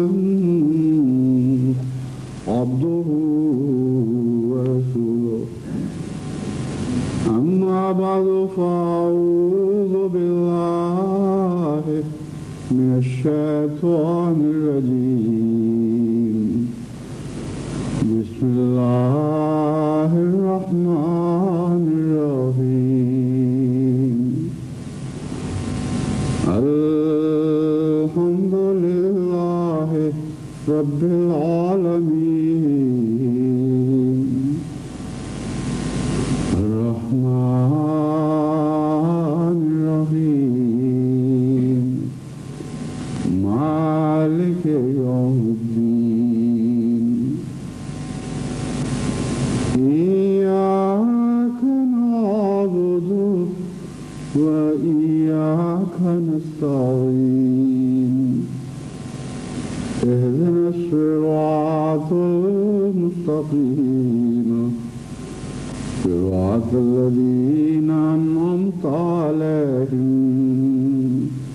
عبده ورسوله أما بعد فأعوذ بالله من الشيطان الرجيم بسم الله الرحمن الرحيم الحمد لله رب العالمين الرحمن الرحيم مالك يوم الدين إياك نعبد وإياك نستعين اهدنا الصراط المستقيم صراط الذين أنعمت عليهم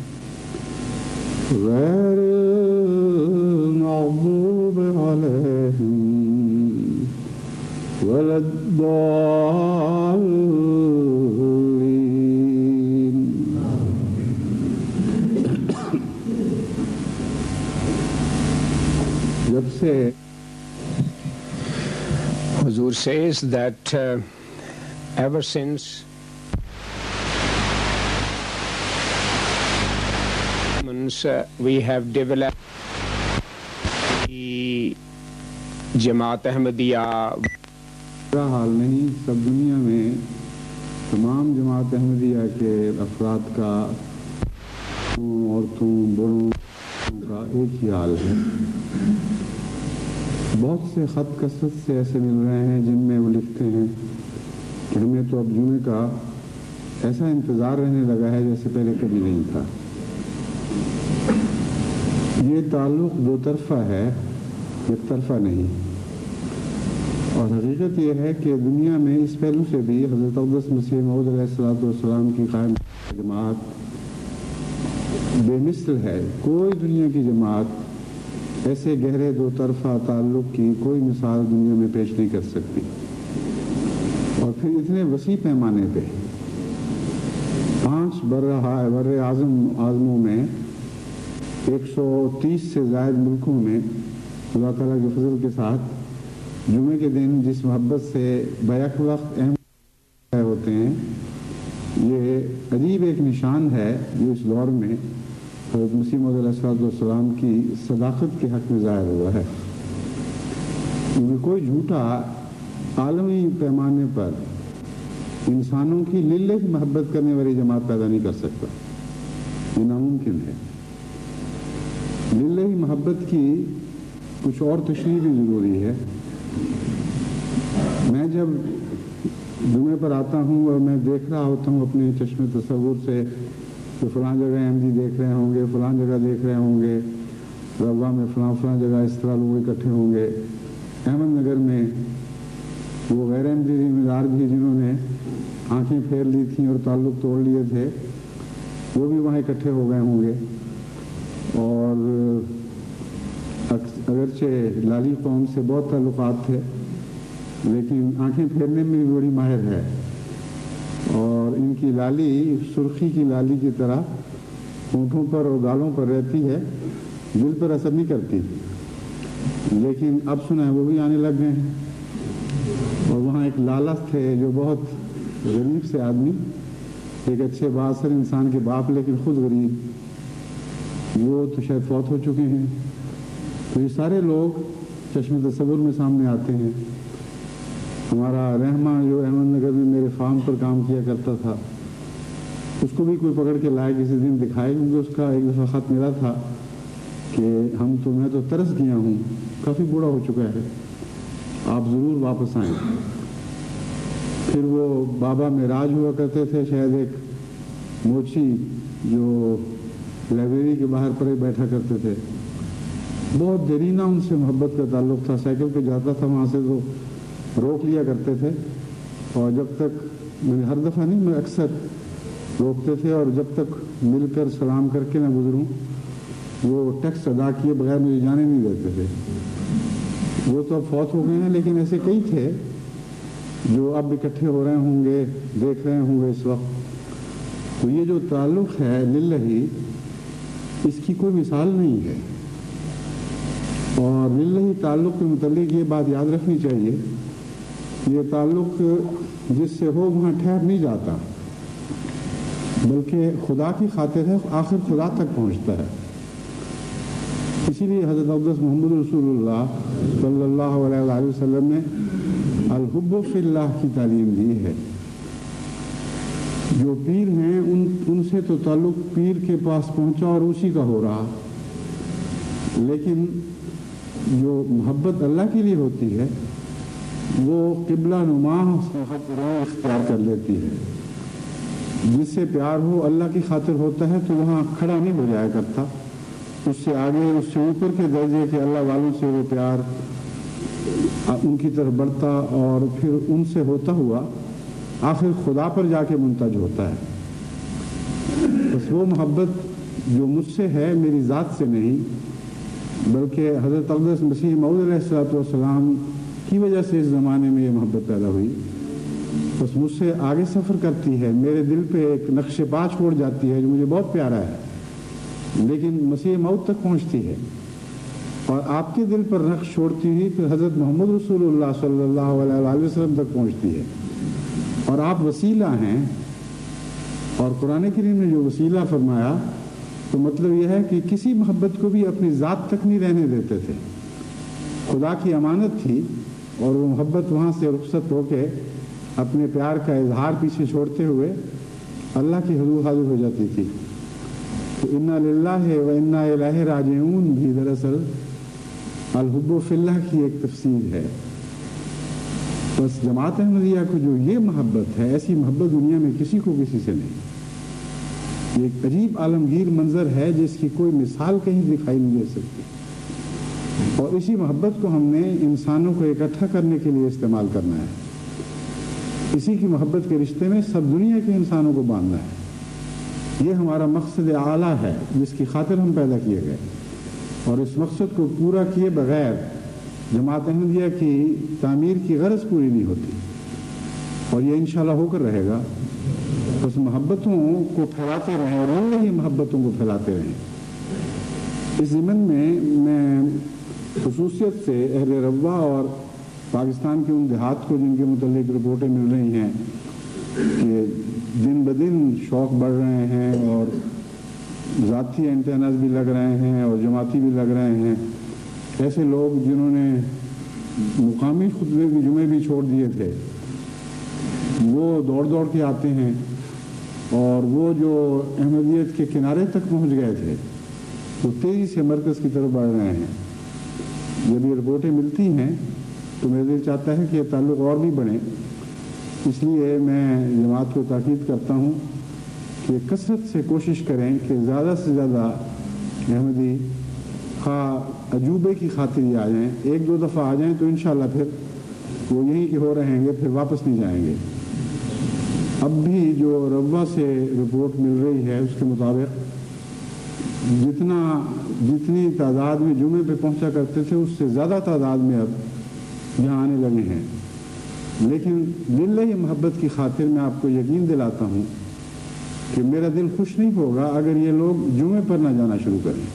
غير المغضوب عليهم ولا الضالين. جب سے Huzur says that ever since we have developed the Jamaat Ahmadiyya. برا حال نہیں، سب دنیا میں تمام جماعت احمدیہ کے افراد کا، عورتوں بڑوں کا ایک ہی حال ہے. بہت سے خط کثرت سے ایسے مل رہے ہیں جن میں وہ لکھتے ہیں کہ ہمیں تو اب جمعے کا ایسا انتظار رہنے لگا ہے جیسے پہلے کبھی نہیں تھا. یہ تعلق دو طرفہ ہے، ایک طرفہ نہیں. اور حقیقت یہ ہے کہ دنیا میں اس پہلو سے بھی حضرت اقدس مسیح موعود علیہ السلام کی قائم جماعت بے مثل ہے. کوئی دنیا کی جماعت ایسے گہرے دو طرفہ تعلق کی کوئی مثال دنیا میں پیش نہیں کر سکتی. اور پھر اتنے وسیع پیمانے پہ 5 بر اعظموں میں 130 سے زائد ملکوں میں اللہ تعالیٰ کے فضل کے ساتھ جمعے کے دن جس محبت سے بیک وقت اہم ہوتے ہیں، یہ عجیب ایک نشان ہے جو اس دور میں حضرت مسیح موعود علیہ السلام کی صداقت کے حق میں ظاہر ہوا ہے. کیونکہ کوئی جھوٹا عالمی پیمانے پر انسانوں کی للہ کی محبت کرنے والی جماعت پیدا نہیں کر سکتا. یہ ناممکن ہے. للہ کی محبت کی کچھ اور تشریح بھی ضروری ہے. میں جب جمعے پر آتا ہوں اور میں دیکھ رہا ہوتا ہوں اپنے چشم تصور سے کہ فلاں جگہ احمدی دیکھ رہے ہوں گے، فلاں جگہ دیکھ رہے ہوں گے، روا میں فلاں جگہ اس طرح لوگ اکٹھے ہوں گے. احمد نگر میں وہ غیر احمدی ذمہ دار بھی جنہوں نے آنکھیں پھیر لی تھیں اور تعلق توڑ لیے تھے، وہ بھی وہاں اکٹھے ہو گئے ہوں گے. اور اگرچہ لالی قوم سے بہت تعلقات تھے لیکن آنکھیں پھیرنے میں بھی بڑی ماہر ہے. اور ان کی لالی سرخی کی لالی کی طرح ہونٹوں پر اور گالوں پر رہتی ہے، دل پر اثر نہیں کرتی. لیکن اب سنا ہے وہ بھی آنے لگ گئے ہیں. اور وہاں ایک لالا تھے جو بہت غریب سے آدمی، ایک اچھے بااثر انسان کے باپ لیکن خود غریب، وہ تو شاید فوت ہو چکے ہیں. تو یہ سارے لوگ چشم تصور میں سامنے آتے ہیں. ہمارا رحمہ جو احمد نگر میں میرے فارم پر کام کیا کرتا تھا، اس کو بھی کوئی پکڑ کے لائے کسی دن دکھائے، کیونکہ اس کا ایک دفعہ خط ملا تھا کہ میں تو ترس گیا ہوں، کافی بوڑھا ہو چکا ہے، آپ ضرور واپس آئیں. پھر وہ بابا معراج ہوا کرتے تھے، شاید ایک موچی جو لائبریری کے باہر پر بیٹھا کرتے تھے. بہت دیرینہ ان سے محبت کا تعلق تھا. سائیکل پہ جاتا تھا وہاں سے تو روک لیا کرتے تھے، اور جب تک میں ہر دفعہ نہیں، میں اکثر روکتے تھے، اور جب تک مل کر سلام کر کے نہ گزروں وہ ٹیکس ادا کیے بغیر مجھے جانے نہیں دیتے تھے. وہ تو اب فوت ہو گئے ہیں، لیکن ایسے کئی تھے جو اب اکٹھے ہو رہے ہوں گے، دیکھ رہے ہوں گے اس وقت. تو یہ جو تعلق ہے للہ، اس کی کوئی مثال نہیں ہے. اور للہ تعلق کے متعلق یہ بات یاد رکھنی چاہیے، یہ تعلق جس سے ہو وہاں ٹھہر نہیں جاتا، بلکہ خدا کی خاطر ہے، آخر خدا تک پہنچتا ہے. اسی لیے حضرت اقدس محمد رسول اللہ صلی اللہ علیہ وآلہ وسلم نے الحب فی اللہ کی تعلیم دی ہے. جو پیر ہیں ان سے تو تعلق پیر کے پاس پہنچا اور اسی کا ہو رہا، لیکن جو محبت اللہ کے لیے ہوتی ہے وہ قبلہ نما اختیار کر لیتی ہے. جس سے پیار ہو، اللہ کی خاطر ہوتا ہے تو وہاں کھڑا نہیں ہو جایا کرتا، اس سے آگے، اس سے اوپر کے درجے کے اللہ والوں سے وہ پیار ان کی طرف بڑھتا اور پھر ان سے ہوتا ہوا آخر خدا پر جا کے منتج ہوتا ہے. بس وہ محبت جو مجھ سے ہے، میری ذات سے نہیں، بلکہ حضرت اقدس مسیح موعود علیہ السلام کی وجہ سے اس زمانے میں یہ محبت پیدا ہوئی. بس مجھ سے آگے سفر کرتی ہے، میرے دل پہ ایک نقش پا چھوڑ جاتی ہے جو مجھے بہت پیارا ہے، لیکن مسیح موت تک پہنچتی ہے. اور آپ کے دل پر نقش چھوڑتی ہوئی پھر حضرت محمد رسول اللہ صلی اللہ علیہ وآلہ وسلم تک پہنچتی ہے. اور آپ وسیلہ ہیں، اور قرآن کریم نے جو وسیلہ فرمایا تو مطلب یہ ہے کہ کسی محبت کو بھی اپنی ذات تک نہیں رہنے دیتے تھے. خدا کی امانت تھی اور وہ محبت وہاں سے رخصت ہو کے اپنے پیار کا اظہار پیچھے چھوڑتے ہوئے اللہ کی حضور حاضر ہو جاتی تھی. تو انا للہ و انا الیہ راجعون بھی دراصل الحب فی اللہ کی ایک تفسیر ہے. بس جماعت احمدیہ کو جو یہ محبت ہے، ایسی محبت دنیا میں کسی کو کسی سے نہیں. یہ ایک عجیب عالمگیر منظر ہے جس کی کوئی مثال کہیں دکھائی نہیں دے سکتی. اور اسی محبت کو ہم نے انسانوں کو اکٹھا کرنے کے لیے استعمال کرنا ہے. اسی کی محبت کے رشتے میں سب دنیا کے انسانوں کو باندھنا ہے. یہ ہمارا مقصد اعلیٰ ہے جس کی خاطر ہم پیدا کیے گئے. اور اس مقصد کو پورا کیے بغیر جماعت احمدیہ کی تعمیر کی غرض پوری نہیں ہوتی، اور یہ انشاءاللہ ہو کر رہے گا. بس محبتوں کو پھیلاتے رہیں اور وہی محبتوں کو پھیلاتے رہیں. اس ضمن میں خصوصیت سے اہل ربوہ اور پاکستان کے ان دیہات کو جن کے متعلق رپورٹیں مل رہی ہیں کہ دن بدن شوق بڑھ رہے ہیں اور ذاتی اینٹیناز بھی لگ رہے ہیں اور جماعتی بھی لگ رہے ہیں، ایسے لوگ جنہوں نے مقامی خطبے بھی جمعے بھی چھوڑ دیے تھے، وہ دوڑ کے آتے ہیں. اور وہ جو احمدیت کے کنارے تک پہنچ گئے تھے وہ تیزی سے مرکز کی طرف بڑھ رہے ہیں. جب یہ رپورٹیں ملتی ہیں تو میرا دل چاہتا ہے کہ یہ تعلق اور بھی بڑھیں. اس لیے میں جماعت کو تاکید کرتا ہوں کہ کثرت سے کوشش کریں کہ زیادہ سے زیادہ احمدی خواہ عجوبے کی خاطر ہی آ جائیں. ایک دو دفعہ آ جائیں تو انشاءاللہ پھر وہ یہیں کے ہو رہیں گے، پھر واپس نہیں جائیں گے. اب بھی جو ربوہ سے رپورٹ مل رہی ہے اس کے مطابق جتنی تعداد میں جمعے پہ پہنچا کرتے تھے اس سے زیادہ تعداد میں اب یہاں آنے لگے ہیں. لیکن للہ محبت کی خاطر میں آپ کو یقین دلاتا ہوں کہ میرا دل خوش نہیں ہوگا اگر یہ لوگ جمعے پر نہ جانا شروع کریں.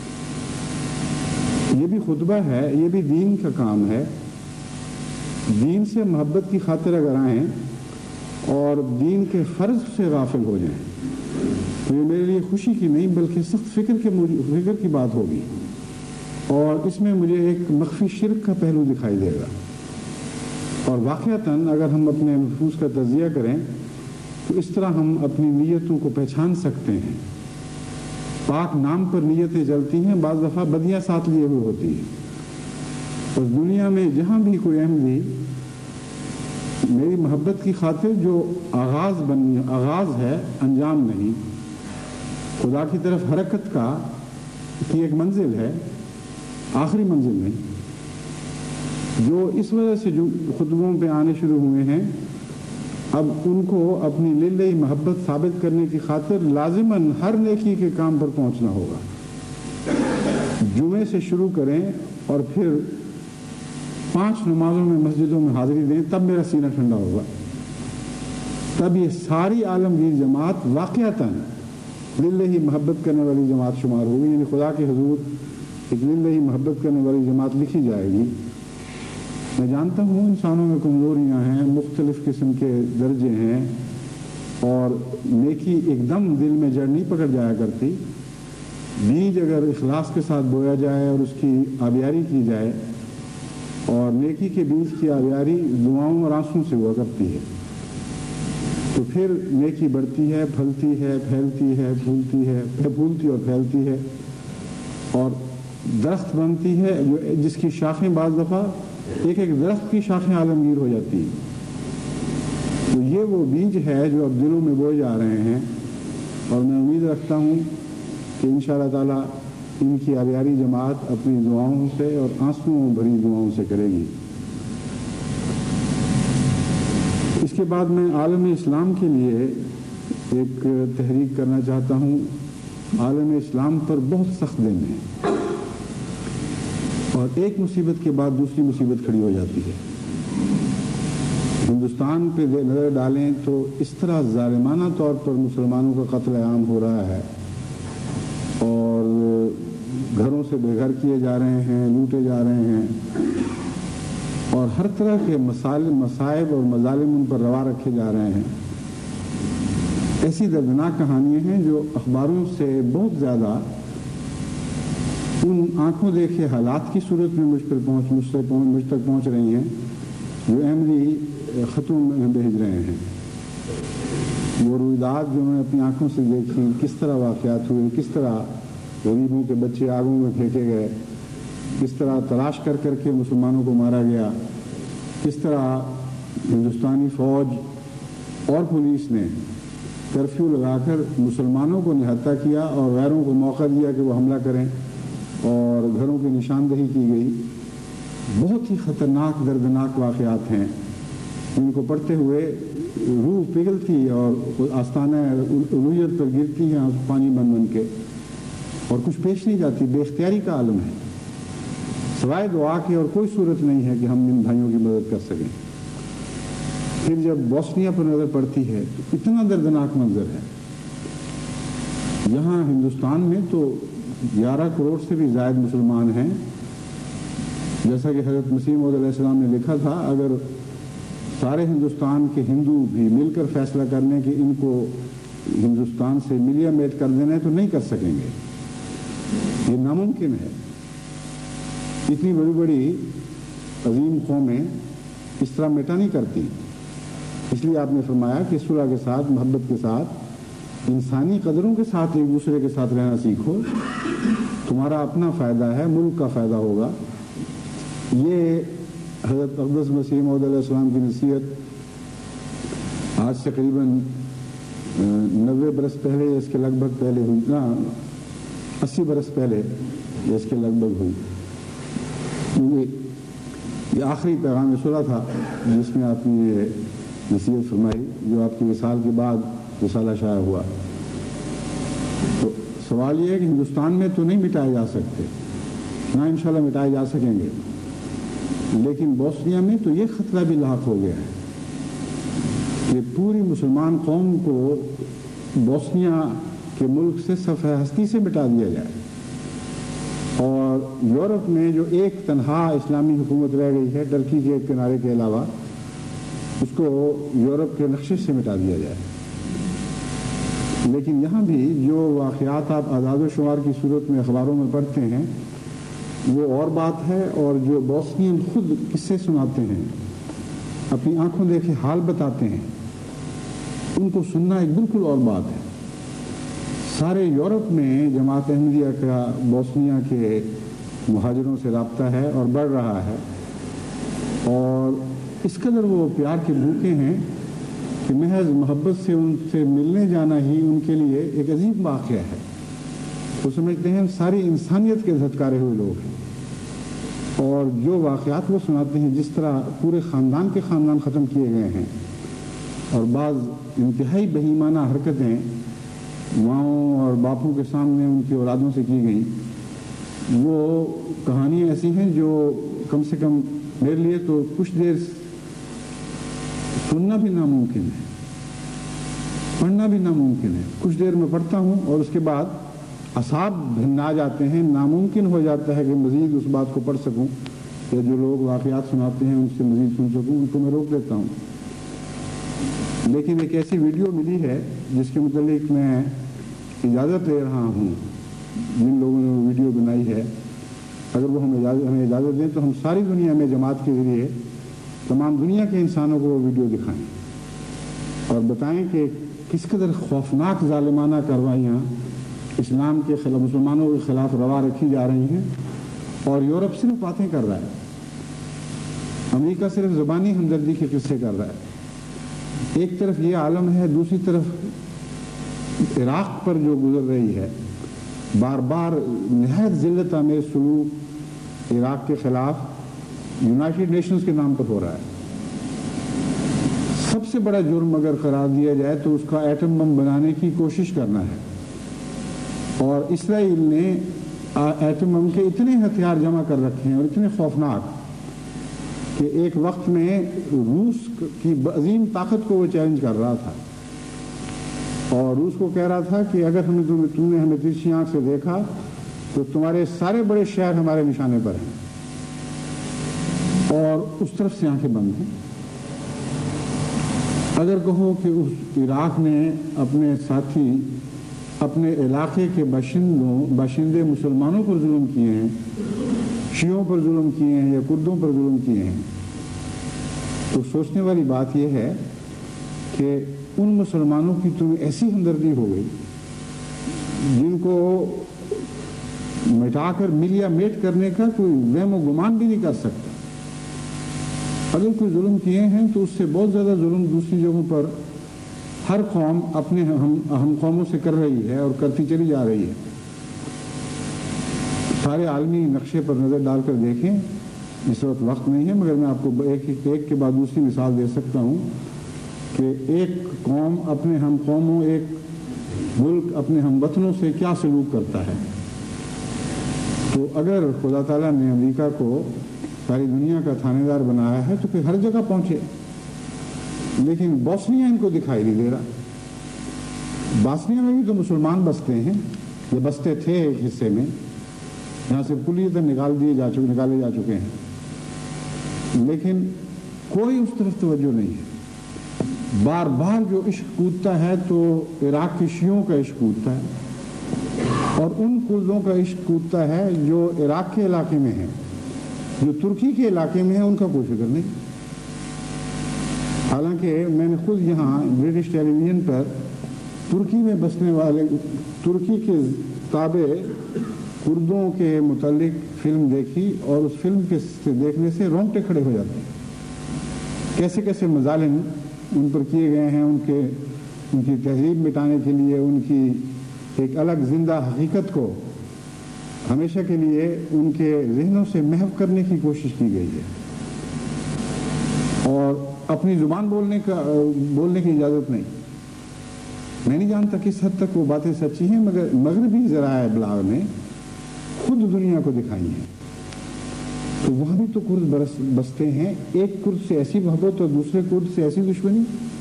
یہ بھی خطبہ ہے، یہ بھی دین کا کام ہے. دین سے محبت کی خاطر اگر آئیں اور دین کے فرض سے غافل ہو جائیں تو یہ میرے لیے خوشی کی نہیں بلکہ سخت فکر کی بات ہوگی. اور اس میں مجھے ایک مخفی شرک کا پہلو دکھائی دے گا. اور واقعتاً اگر ہم اپنے نفوس کا تجزیہ کریں تو اس طرح ہم اپنی نیتوں کو پہچان سکتے ہیں. پاک نام پر نیتیں چلتی ہیں، بعض دفعہ بدیاں ساتھ لیے ہوئے ہوتی ہیں. اور دنیا میں جہاں بھی کوئی احمدی میری محبت کی خاطر جو آغاز ہے، انجام نہیں، خدا کی طرف حرکت کی ایک منزل ہے، آخری منزل نہیں، جو اس وجہ سے جو خطبوں پہ آنے شروع ہوئے ہیں اب ان کو اپنی للہ محبت ثابت کرنے کی خاطر لازماً ہر نیکی کے کام پر پہنچنا ہوگا. جمعے سے شروع کریں اور پھر 5 نمازوں میں مسجدوں میں حاضری دیں، تب میرا سینہ ٹھنڈا ہوگا، تب یہ ساری عالمگیر جماعت واقعتاً للہ محبت کرنے والی جماعت شمار ہوگی، یعنی خدا کے حضور ایک للہ محبت کرنے والی جماعت لکھی جائے گی۔ میں جانتا ہوں انسانوں میں کمزوریاں ہیں، مختلف قسم کے درجے ہیں، اور نیکی ایک دم دل میں جڑ نہیں پکڑ جایا کرتی۔ بیج اگر اخلاص کے ساتھ بویا جائے اور اس کی آبیاری کی جائے، اور نیکی کے بیج کی آبیاری دعاؤں اور آنسوں سے ہوا کرتی ہے، تو پھر نیکی بڑھتی ہے، پھلتی ہے، پھیلتی ہے، پھولتی اور پھیلتی ہے، اور درخت بنتی ہے جس کی شاخیں بعض دفعہ ایک درخت کی شاخیں عالمگیر ہو جاتی ہیں۔ تو یہ وہ بیج ہے جو اب دلوں میں بوئے جا رہے ہیں، اور میں امید رکھتا ہوں کہ انشاءاللہ تعالیٰ ان کی آبیاری جماعت اپنی دعاؤں سے اور آنسوؤں بھری دعاؤں سے کرے گی۔ اس کے بعد میں عالم اسلام کے لیے ایک تحریک کرنا چاہتا ہوں۔ عالم اسلام پر بہت سخت دن ہے، اور ایک مصیبت کے بعد دوسری مصیبت کھڑی ہو جاتی ہے۔ ہندوستان پہ نظر ڈالیں تو اس طرح ظالمانہ طور پر مسلمانوں کا قتل عام ہو رہا ہے، اور گھروں سے بے گھر کیے جا رہے ہیں، لوٹے جا رہے ہیں، اور ہر طرح کے مصائب اور مظالم ان پر روا رکھے جا رہے ہیں۔ ایسی دردناک کہانیاں ہیں جو اخباروں سے بہت زیادہ ان آنکھوں دیکھے حالات کی صورت میں مجھ تک پہنچ رہی ہیں جو احمدی خطوں میں بھیج رہے ہیں۔ وہ رویداد جو میں اپنی آنکھوں سے دیکھی، کس طرح واقعات ہوئے، کس طرح غریبوں کے بچے آگوں میں پھینکے گئے، کس طرح تلاش کر کر کے مسلمانوں کو مارا گیا، کس طرح ہندوستانی فوج اور پولیس نے کرفیو لگا کر مسلمانوں کو نہتہ کیا اور غیروں کو موقع دیا کہ وہ حملہ کریں، اور گھروں کی نشاندہی کی گئی۔ بہت ہی خطرناک دردناک واقعات ہیں جن کو پڑھتے ہوئے روح پگھلتی اور آستانہ الوہیت پر گرتی ہیں پانی بن کے، اور کچھ پیش نہیں جاتی۔ بے اختیاری کا عالم ہے، سوائے دعا کی اور کوئی صورت نہیں ہے کہ ہم ان بھائیوں کی مدد کر سکیں۔ پھر جب بوسنیا پر نظر پڑتی ہے تو اتنا دردناک منظر ہے۔ یہاں ہندوستان میں تو 11 کروڑ سے بھی زائد مسلمان ہیں، جیسا کہ حضرت مسیح موعود علیہ السلام نے لکھا تھا، اگر سارے ہندوستان کے ہندو بھی مل کر فیصلہ کر لیں کہ ان کو ہندوستان سے ملیا میٹ کر دینا ہے تو نہیں کر سکیں گے، یہ ناممکن ہے۔ اتنی بڑی بڑی عظیم قومیں اس طرح مٹا نہیں کرتی۔ اس لیے آپ نے فرمایا کہ صلح کے ساتھ، محبت کے ساتھ، انسانی قدروں کے ساتھ ایک دوسرے کے ساتھ رہنا سیکھو، تمہارا اپنا فائدہ ہے، ملک کا فائدہ ہوگا۔ یہ حضرت اقدس مسیح موعود علیہ السلام کی نصیحت آج سے تقریباً 90 برس پہلے یا اس کے لگ بھگ پہلے ہوئی، 80 برس پہلے یا اس کے لگ بھگ ہوئی۔ یہ آخری پیغام صلح تھا جس میں آپ نے یہ نصیحت فرمائی، جو آپ کی وصال کے بعد رسالہ شائع ہوا۔ تو سوال یہ ہے کہ ہندوستان میں تو نہیں مٹائے جا سکتے، نہ انشاءاللہ مٹائے جا سکیں گے، لیکن بوسنیا میں تو یہ خطرہ بھی لاحق ہو گیا ہے کہ پوری مسلمان قوم کو بوسنیا کے ملک سے صفحہ ہستی سے مٹا دیا جائے، اور یورپ میں جو ایک تنہا اسلامی حکومت رہ گئی ہے ٹرکی کے ایک کنارے کے علاوہ، اس کو یورپ کے نقشے سے مٹا دیا جائے۔ لیکن یہاں بھی جو واقعات آپ اعداد و شمار کی صورت میں اخباروں میں پڑھتے ہیں وہ اور بات ہے، اور جو بوسنین خود قصے سناتے ہیں، اپنی آنکھوں دیکھے حال بتاتے ہیں، ان کو سننا ایک بالکل اور بات ہے۔ سارے یورپ میں جماعت احمدیہ کا بوسنیا کے مہاجروں سے رابطہ ہے اور بڑھ رہا ہے، اور اس قدر وہ پیار کے بھوکے ہیں کہ محض محبت سے ان سے ملنے جانا ہی ان کے لیے ایک عظیم واقعہ ہے۔ وہ سمجھتے ہیں ساری انسانیت کے دھتکارے ہوئے لوگ ہیں، اور جو واقعات وہ سناتے ہیں، جس طرح پورے خاندان کے خاندان ختم کیے گئے ہیں، اور بعض انتہائی بہیمانہ حرکتیں ماؤں اور باپوں کے سامنے ان کی اولادوں سے کی گئیں، وہ کہانیاں ایسی ہیں جو کم سے کم میرے لیے تو کچھ دیر سننا بھی ناممکن ہے، پڑھنا بھی ناممکن ہے. کچھ دیر میں پڑھتا ہوں اور اس کے بعد اعصاب بھنا جاتے ہیں، ناممکن ہو جاتا ہے کہ مزید اس بات کو پڑھ سکوں یا جو لوگ واقعات سناتے ہیں ان سے مزید سن سکوں، ان کو میں روک دیتا ہوں. لیکن ایک ایسی ویڈیو ملی ہے جس کے متعلق میں اجازت لے رہا ہوں جن لوگوں نے وہ ویڈیو بنائی ہے، اگر وہ ہمیں اجازت دیں تو ہم ساری دنیا میں جماعت کے ذریعے تمام دنیا کے انسانوں کو وہ ویڈیو دکھائیں اور بتائیں کہ کس قدر خوفناک ظالمانہ کارروائیاں اسلام کے خلاف، مسلمانوں کے خلاف روا رکھی جا رہی ہیں. اور یورپ صرف باتیں کر رہا ہے، امریکہ صرف زبانی ہمدردی کے قصے کر رہا ہے. ایک طرف یہ عالم ہے، دوسری طرف عراق پر جو گزر رہی ہے، بار بار نہایت ذلت آمیز سلوک عراق کے خلاف یونائٹڈ نیشنز کے نام پر ہو رہا ہے. سب سے بڑا جرم اگر قرار دیا جائے تو اس کا ایٹم بم بنانے کی کوشش کرنا ہے. اور اسرائیل نے ایٹم بم کے اتنے ہتھیار جمع کر رکھے ہیں اور اتنے خوفناک کہ ایک وقت میں روس کی عظیم طاقت کو وہ چیلنج کر رہا تھا اور روس کو کہہ رہا تھا کہ اگر تم نے ہمیں تیسری آنکھ سے دیکھا تو تمہارے سارے بڑے شہر ہمارے نشانے پر ہیں. اور اس طرف سے آنکھیں بند ہیں. اگر کہو کہ اس عراق نے اپنے ساتھی، اپنے علاقے کے باشندے مسلمانوں پر ظلم کیے ہیں، شیعوں پر ظلم کیے ہیں یا کردوں پر ظلم کیے ہیں، تو سوچنے والی بات یہ ہے کہ ان مسلمانوں کی تمہیں ایسی ہمدردی ہو گئی جن کو مٹا کر ملیا میٹ کرنے کا کوئی وہم و گمان بھی نہیں کر سکتا. اگر کوئی ظلم کیے ہیں تو اس سے بہت زیادہ ظلم دوسری جگہوں پر ہر قوم اپنے ہم قوموں سے کر رہی ہے اور کرتی چلی جا رہی ہے. سارے عالمی نقشے پر نظر ڈال کر دیکھیں. اس وقت وقت نہیں ہے مگر میں آپ کو ایک کے بعد دوسری مثال دے سکتا ہوں کہ ایک قوم اپنے ہم قوموں، ایک ملک اپنے ہم وطنوں سے کیا سلوک کرتا ہے. تو اگر خدا تعالیٰ نے امریکہ کو ساری دنیا کا تھانے دار بنایا ہے تو پھر ہر جگہ پہنچے. لیکن بوسنیا ان کو دکھائی نہیں دے رہا. بوسنیا میں بھی تو مسلمان بستے ہیں، یہ بستے تھے ایک حصے میں، یہاں سے کلیتاً نکالے جا چکے ہیں، لیکن کوئی اس طرف توجہ نہیں ہے. بار بار جو عشق کودتا ہے تو عراق کے شیعوں کا عشق کودتا ہے اور ان کردوں کا عشق کودتا ہے جو عراق کے علاقے میں ہیں. جو ترکی کے علاقے میں ہیں ان کا کوئی فکر نہیں. حالانکہ میں نے خود یہاں برٹش ٹیلی ویژن پر ترکی میں بسنے والے ترکی کے تابع کردوں کے متعلق فلم دیکھی اور اس فلم کے دیکھنے سے رونگٹے کھڑے ہو جاتے ہیں. کیسے کیسے مظالم ان پر کیے گئے ہیں، ان کی تہذیب مٹانے کے لیے، ان کی ایک الگ زندہ حقیقت کو ہمیشہ کے لیے ان کے ذہنوں سے محو کرنے کی کوشش کی گئی ہے. اور اپنی زبان بولنے کی اجازت نہیں. میں نہیں جانتا کس حد تک وہ باتیں سچی ہیں، مگر مغربی ذرائع ابلاغ نے خود دنیا کو دکھائی ہیں. تو وہاں بھی تو کرد بستے ہیں. ایک کرد سے ایسی محبت اور دوسرے کرد سے ایسی دشمنی.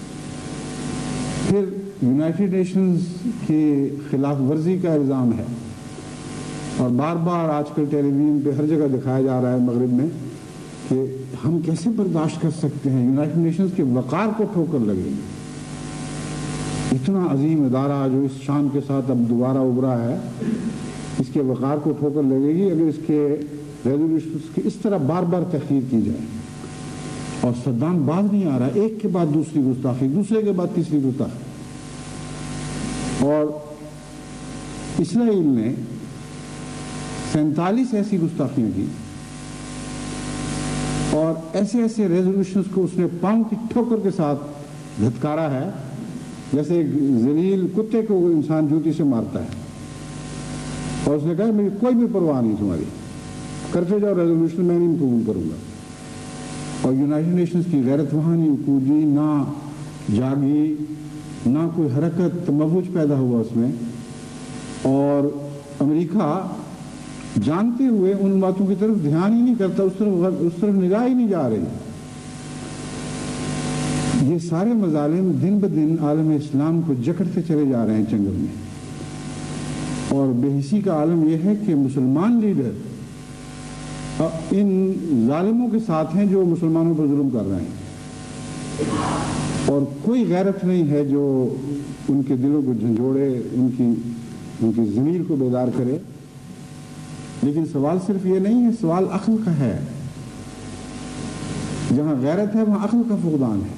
پھر یونائٹڈ نیشنز کی خلاف ورزی کا الزام ہے اور بار بار آج کل ٹیلی ویژن پہ ہر جگہ دکھایا جا رہا ہے مغرب میں کہ ہم کیسے برداشت کر سکتے ہیں یونائٹڈ نیشنز کے وقار کو ٹھوکر لگے. اتنا عظیم ادارہ جو اس شان کے ساتھ اب دوبارہ ابھرا ہے، اس کے وقار کو ٹھوکر لگے گی اگر اس کے ریزولوشنز کی اس طرح بار بار تحقیر کی جائے. اور صدام باز نہیں آ رہا، ایک کے بعد دوسری گستاخی، دوسرے کے بعد تیسری گستاخی. اور اسرائیل نے 47 ایسی گستاخیاں کی اور ایسے ایسے ریزولوشنز کو اس نے پاؤں کی ٹھوکر کے ساتھ دھتکارا ہے جیسے ایک ذلیل کتے کو انسان جوتی سے مارتا ہے. اور اس نے کہا میری کوئی بھی پرواہ نہیں تمہاری، کرتے جاؤ ریزولوشن، میں نہیں قبول کروں گا. اور یونائٹڈ نیشنز کی غیرت وہاں نہیں کوجی، نہ جاگی، نہ کوئی حرکت تموج پیدا ہوا اس میں. اور امریکہ جانتے ہوئے ان باتوں کی طرف دھیان ہی نہیں کرتا، اس طرف نگاہ ہی نہیں جا رہی۔ یہ سارے مظالم دن بدن عالم اسلام کو جکڑتے چلے جا رہے ہیں چنگل میں، اور بے حسی کا عالم یہ ہے کہ مسلمان لیڈر ان ظالموں کے ساتھ ہیں جو مسلمانوں پر ظلم کر رہے ہیں، اور کوئی غیرت نہیں ہے جو ان کے دلوں کو جھنجھوڑے، ان کی ضمیر کو بیدار کرے۔ لیکن سوال صرف یہ نہیں ہے، سوال عقل کا ہے۔ جہاں غیرت ہے وہاں عقل کا فقدان ہے۔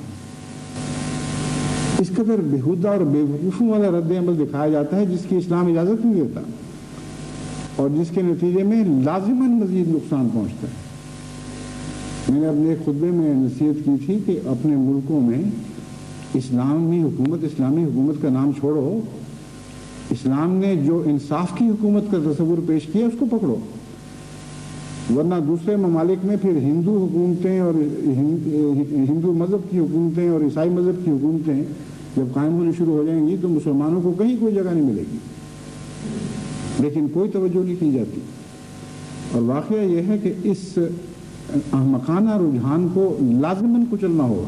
اس قدر بےہودہ اور بے وقوفوں والا رد عمل دکھایا جاتا ہے جس کی اسلام اجازت نہیں دیتا، اور جس کے نتیجے میں لازماً مزید نقصان پہنچتا ہے۔ میں نے اپنے ایک خطبے میں نصیحت کی تھی کہ اپنے ملکوں میں اسلامی حکومت کا نام چھوڑو، اسلام نے جو انصاف کی حکومت کا تصور پیش کیا اس کو پکڑو، ورنہ دوسرے ممالک میں پھر ہندو حکومتیں اور ہندو مذہب کی حکومتیں اور عیسائی مذہب کی حکومتیں جب قائم ہونی شروع ہو جائیں گی تو مسلمانوں کو کہیں کوئی جگہ نہیں ملے گی، لیکن کوئی توجہ نہیں کی جاتی۔ اور واقعہ یہ ہے کہ اس احمقانہ رجحان کو لازماً کچلنا ہوگا۔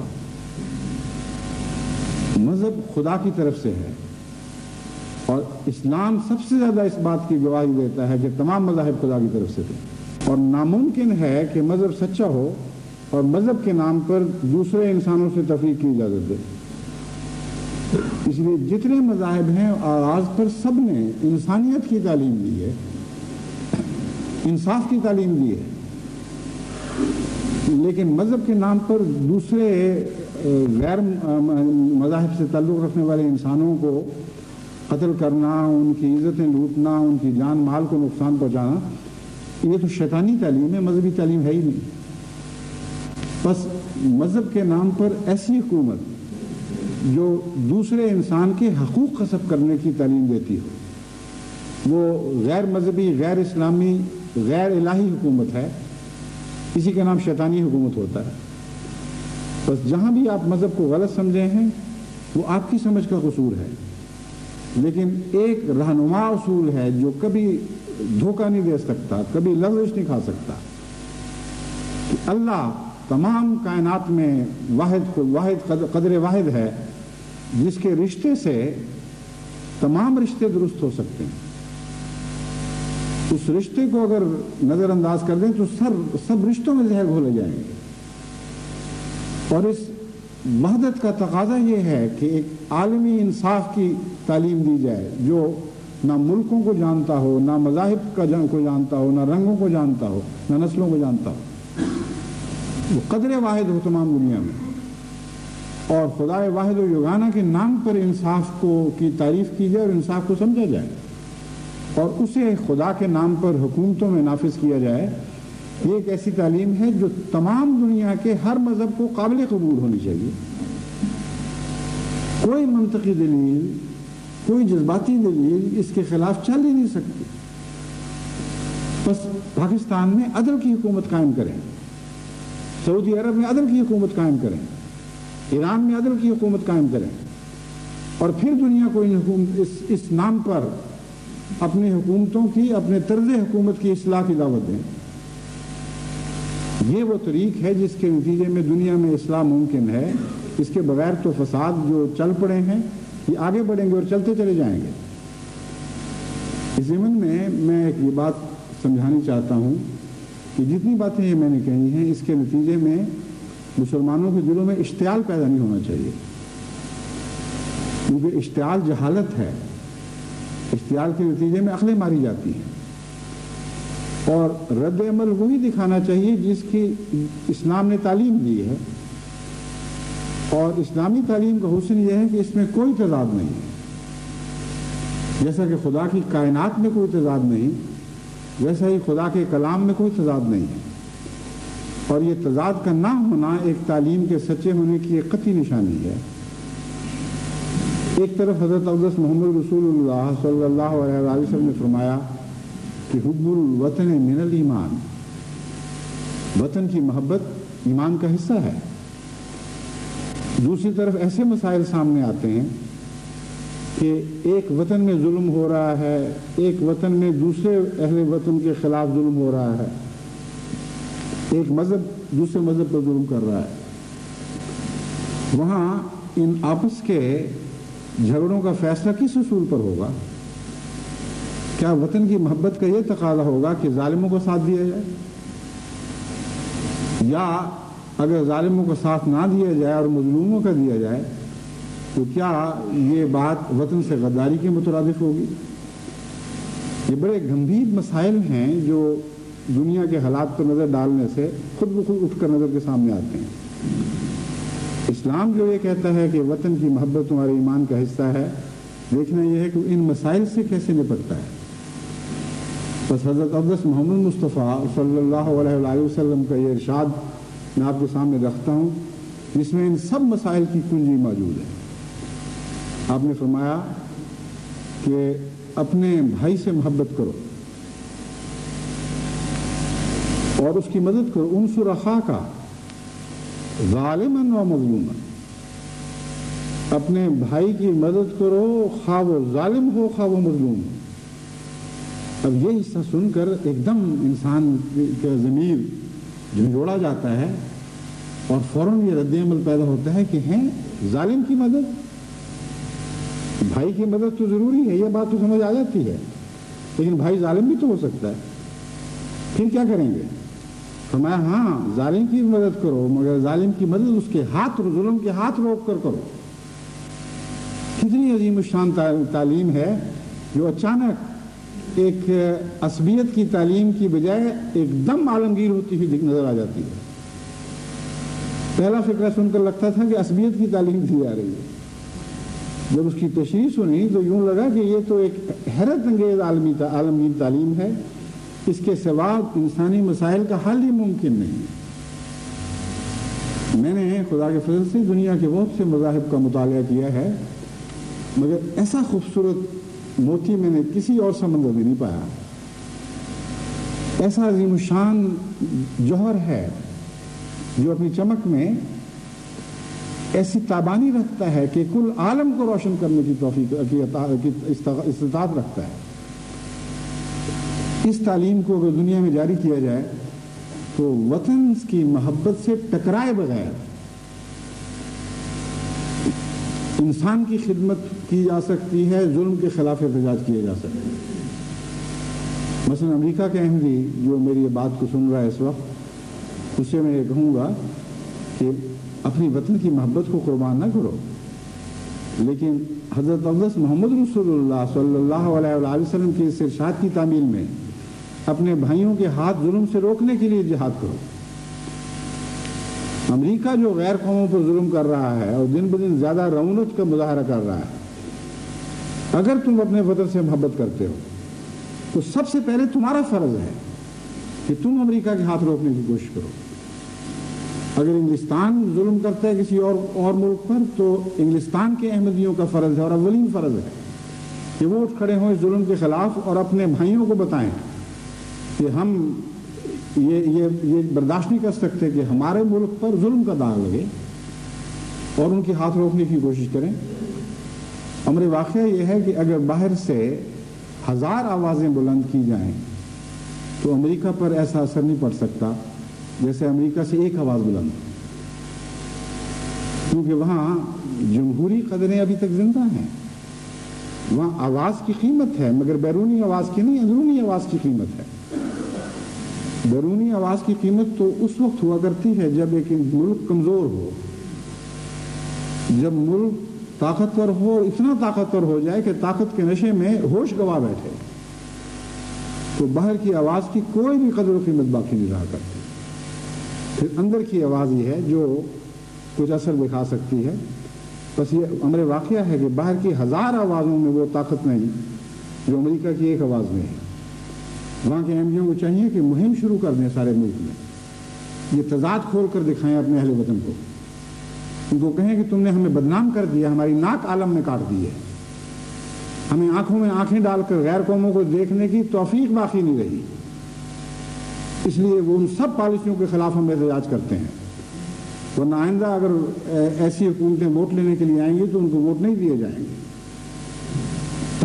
مذہب خدا کی طرف سے ہے، اور اسلام سب سے زیادہ اس بات کی گواہی دیتا ہے کہ تمام مذاہب خدا کی طرف سے تھے، اور ناممکن ہے کہ مذہب سچا ہو اور مذہب کے نام پر دوسرے انسانوں سے تفریق کی اجازت دے۔ اس لیے جتنے مذاہب ہیں آغاز پر سب نے انسانیت کی تعلیم دی ہے، انصاف کی تعلیم دی ہے، لیکن مذہب کے نام پر دوسرے غیر مذاہب سے تعلق رکھنے والے انسانوں کو قتل کرنا، ان کی عزتیں لوٹنا، ان کی جان مال کو نقصان پہنچانا، یہ تو شیطانی تعلیم ہے، مذہبی تعلیم ہے ہی نہیں۔ بس مذہب کے نام پر ایسی حکومت جو دوسرے انسان کے حقوق غصب کرنے کی تعلیم دیتی ہو، وہ غیر مذہبی، غیر اسلامی، غیر الہی حکومت ہے، اسی کا نام شیطانی حکومت ہوتا ہے۔ بس جہاں بھی آپ مذہب کو غلط سمجھے ہیں وہ آپ کی سمجھ کا قصور ہے، لیکن ایک رہنما اصول ہے جو کبھی دھوکہ نہیں دے سکتا، کبھی لغزش نہیں کھا سکتا، کہ اللہ تمام کائنات میں واحد قدر واحد ہے جس کے رشتے سے تمام رشتے درست ہو سکتے ہیں۔ اس رشتے کو اگر نظر انداز کر دیں تو سب رشتوں میں زہر گھولے جائیں گے، اور اس وحدت کا تقاضا یہ ہے کہ ایک عالمی انصاف کی تعلیم دی جائے جو نہ ملکوں کو جانتا ہو، نہ مذاہب کو جانتا ہو، نہ رنگوں کو جانتا ہو، نہ نسلوں کو جانتا ہو، وہ قدر واحد ہو تمام دنیا میں، اور خدا واحد و یگانہ کے نام پر انصاف کی تعریف کی جائے اور انصاف کو سمجھا جائے، اور اسے خدا کے نام پر حکومتوں میں نافذ کیا جائے۔ یہ ایک ایسی تعلیم ہے جو تمام دنیا کے ہر مذہب کو قابل قبول ہونی چاہیے۔ کوئی منطقی دلیل، کوئی جذباتی دلیل اس کے خلاف چل ہی نہیں سکتی۔ بس پاکستان میں عدل کی حکومت قائم کریں، سعودی عرب میں عدل کی حکومت قائم کریں، ایران میں عدل کی حکومت قائم کریں، اور پھر دنیا کو اس نام پر اپنی حکومتوں کی، اپنے طرز حکومت کی اصلاح کی دعوت دیں۔ یہ وہ طریق ہے جس کے نتیجے میں دنیا میں اصلاح ممکن ہے۔ اس کے بغیر تو فساد جو چل پڑے ہیں یہ آگے بڑھیں گے اور چلتے چلے جائیں گے۔ اس ضمن میں ایک یہ بات سمجھانی چاہتا ہوں کہ جتنی باتیں یہ میں نے کہی ہیں اس کے نتیجے میں مسلمانوں کے دلوں میں اشتعال پیدا نہیں ہونا چاہیے، کیونکہ اشتعال جہالت ہے۔ اشتعال کے نتیجے میں عقلیں ماری جاتی ہیں، اور رد عمل وہی دکھانا چاہیے جس کی اسلام نے تعلیم دی ہے، اور اسلامی تعلیم کا حسن یہ ہے کہ اس میں کوئی تضاد نہیں ہے۔ جیسا کہ خدا کی کائنات میں کوئی تضاد نہیں، ویسا ہی خدا کے کلام میں کوئی تضاد نہیں ہے، اور یہ تضاد کا نہ ہونا ایک تعلیم کے سچے ہونے کی ایک قطعی نشانی ہے۔ ایک طرف حضرت اقدس محمد رسول اللہ صلی اللہ علیہ وسلم نے فرمایا کہ حب الوطن من الایمان، وطن کی محبت ایمان کا حصہ ہے۔ دوسری طرف ایسے مسائل سامنے آتے ہیں کہ ایک وطن میں ظلم ہو رہا ہے، ایک وطن میں دوسرے اہل وطن کے خلاف ظلم ہو رہا ہے، ایک مذہب دوسرے مذہب پر ظلم کر رہا ہے، وہاں ان آپس کے جھگڑوں کا فیصلہ کس اصول پر ہوگا؟ کیا وطن کی محبت کا یہ تقاضا ہوگا کہ ظالموں کو ساتھ دیا جائے، یا اگر ظالموں کو ساتھ نہ دیا جائے اور مظلوموں کا دیا جائے تو کیا یہ بات وطن سے غداری کے مترادف ہوگی؟ یہ بڑے گمبھیر مسائل ہیں جو دنیا کے حالات پر نظر ڈالنے سے خود بخود اٹھ کر نظر کے سامنے آتے ہیں۔ اسلام جو یہ کہتا ہے کہ وطن کی محبت تمہارے ایمان کا حصہ ہے، دیکھنا یہ ہے کہ ان مسائل سے کیسے نپٹتا ہے۔ بس حضرت اقدس محمد مصطفیٰ صلی اللہ علیہ وآلہ وسلم کا یہ ارشاد میں آپ کے سامنے رکھتا ہوں، جس میں ان سب مسائل کی کنجی موجود ہے۔ آپ نے فرمایا کہ اپنے بھائی سے محبت کرو اور اس کی مدد کرو، انصر اخاک ظالما و مظلوما، اپنے بھائی کی مدد کرو خواہ وہ ظالم ہو خواہ وہ مظلوم ہو۔ اب یہ حصہ سن کر ایک دم انسان کا ضمیر جھنجھوڑا جاتا ہے اور فوراً یہ رد عمل پیدا ہوتا ہے کہ ہیں ظالم کی مدد، بھائی کی مدد تو ضروری ہے، یہ بات تو سمجھ آ جاتی ہے، لیکن بھائی ظالم بھی تو ہو سکتا ہے، پھر کیا کریں گے؟ فرمایا ہاں ظالم کی مدد کرو، مگر ظالم کی مدد اس کے ہاتھ، ظلم کے ہاتھ روک کر کرو۔ کتنی عظیم الشان تعلیم ہے جو اچانک ایک عصبیت کی تعلیم کی بجائے ایک دم عالمگیر ہوتی ہوئی نظر آ جاتی ہے۔ پہلا فقرہ سن کر لگتا تھا کہ عصبیت کی تعلیم دی جا رہی ہے، جب اس کی تشریح سنی تو یوں لگا کہ یہ تو ایک حیرت انگیز عالمگیر تعلیم ہے، اس کے سوا انسانی مسائل کا حل ہی ممکن نہیں۔ میں نے خدا کے فضل سے دنیا کے بہت سے مذاہب کا مطالعہ کیا ہے، مگر ایسا خوبصورت موتی میں نے کسی اور سمندر میں نہیں پایا۔ ایسا عظیم الشان جوہر ہے جو اپنی چمک میں ایسی تابانی رکھتا ہے کہ کل عالم کو روشن کرنے کی توفیق کی استطاعت رکھتا ہے۔ اس تعلیم کو اگر دنیا میں جاری کیا جائے تو وطن کی محبت سے ٹکرائے بغیر انسان کی خدمت کی جا سکتی ہے، ظلم کے خلاف احتجاج کیا جا سکتا ہے۔ مثلا امریکہ کے احمدی جو میری یہ بات کو سن رہا ہے اس وقت، اس سے میں یہ کہوں گا کہ اپنی وطن کی محبت کو قربان نہ کرو، لیکن حضرت اقدس محمد رسول اللہ صلی اللہ علیہ وآلہ وسلم کی اس ارشاد کی تعمیل میں اپنے بھائیوں کے ہاتھ ظلم سے روکنے کے لیے جہاد کرو۔ امریکہ جو غیر قوموں پر ظلم کر رہا ہے اور دن بدن زیادہ رونق کا مظاہرہ کر رہا ہے، اگر تم اپنے وطن سے محبت کرتے ہو تو سب سے پہلے تمہارا فرض ہے کہ تم امریکہ کے ہاتھ روکنے کی کوشش کرو۔ اگر انگلستان ظلم کرتا ہے کسی اور ملک پر تو انگلستان کے احمدیوں کا فرض ہے اور اولین فرض ہے کہ وہ اٹھ کھڑے ہوں اس ظلم کے خلاف اور اپنے بھائیوں کو بتائیں کہ ہم یہ برداشت نہیں کر سکتے کہ ہمارے ملک پر ظلم کا داغ لگے، اور ان کے ہاتھ روکنے کی کوشش کریں۔ امر واقعہ یہ ہے کہ اگر باہر سے 1000 آوازیں بلند کی جائیں تو امریکہ پر ایسا اثر نہیں پڑ سکتا جیسے امریکہ سے ایک آواز بلند، کیونکہ وہاں جمہوری قدریں ابھی تک زندہ ہیں، وہاں آواز کی قیمت ہے، مگر بیرونی آواز کی نہیں، اندرونی آواز کی قیمت ہے۔ بیرونی آواز کی قیمت تو اس وقت ہوا کرتی ہے جب ایک ملک کمزور ہو، جب ملک طاقتور ہو اور اتنا طاقتور ہو جائے کہ طاقت کے نشے میں ہوش گوا بیٹھے، تو باہر کی آواز کی کوئی بھی قدر و قیمت باقی نہیں رہا کرتی۔ پھر اندر کی آواز ہی ہے جو کچھ اثر دکھا سکتی ہے۔ بس یہ امر واقعہ ہے کہ باہر کی 1000 آوازوں میں وہ طاقت نہیں جو امریکہ کی ایک آواز میں ہے۔ وہاں کے احمدیوں کو چاہیے کہ مہم شروع کر دیں سارے ملک میں، یہ تضاد کھول کر دکھائیں اپنے اہل وطن کو، ان کو کہیں کہ تم نے ہمیں بدنام کر دیا، ہماری ناک عالم میں کاٹ دی ہے، ہمیں آنکھوں میں آنکھیں ڈال کر غیر قوموں کو دیکھنے کی توفیق باقی نہیں رہی، اس لیے وہ ان سب پالیسیوں کے خلاف ہم احتجاج کرتے ہیں، ورنہ آئندہ اگر ایسی حکومتیں ووٹ لینے کے لیے آئیں گی تو ان کو ووٹ نہیں دیے جائیں گے۔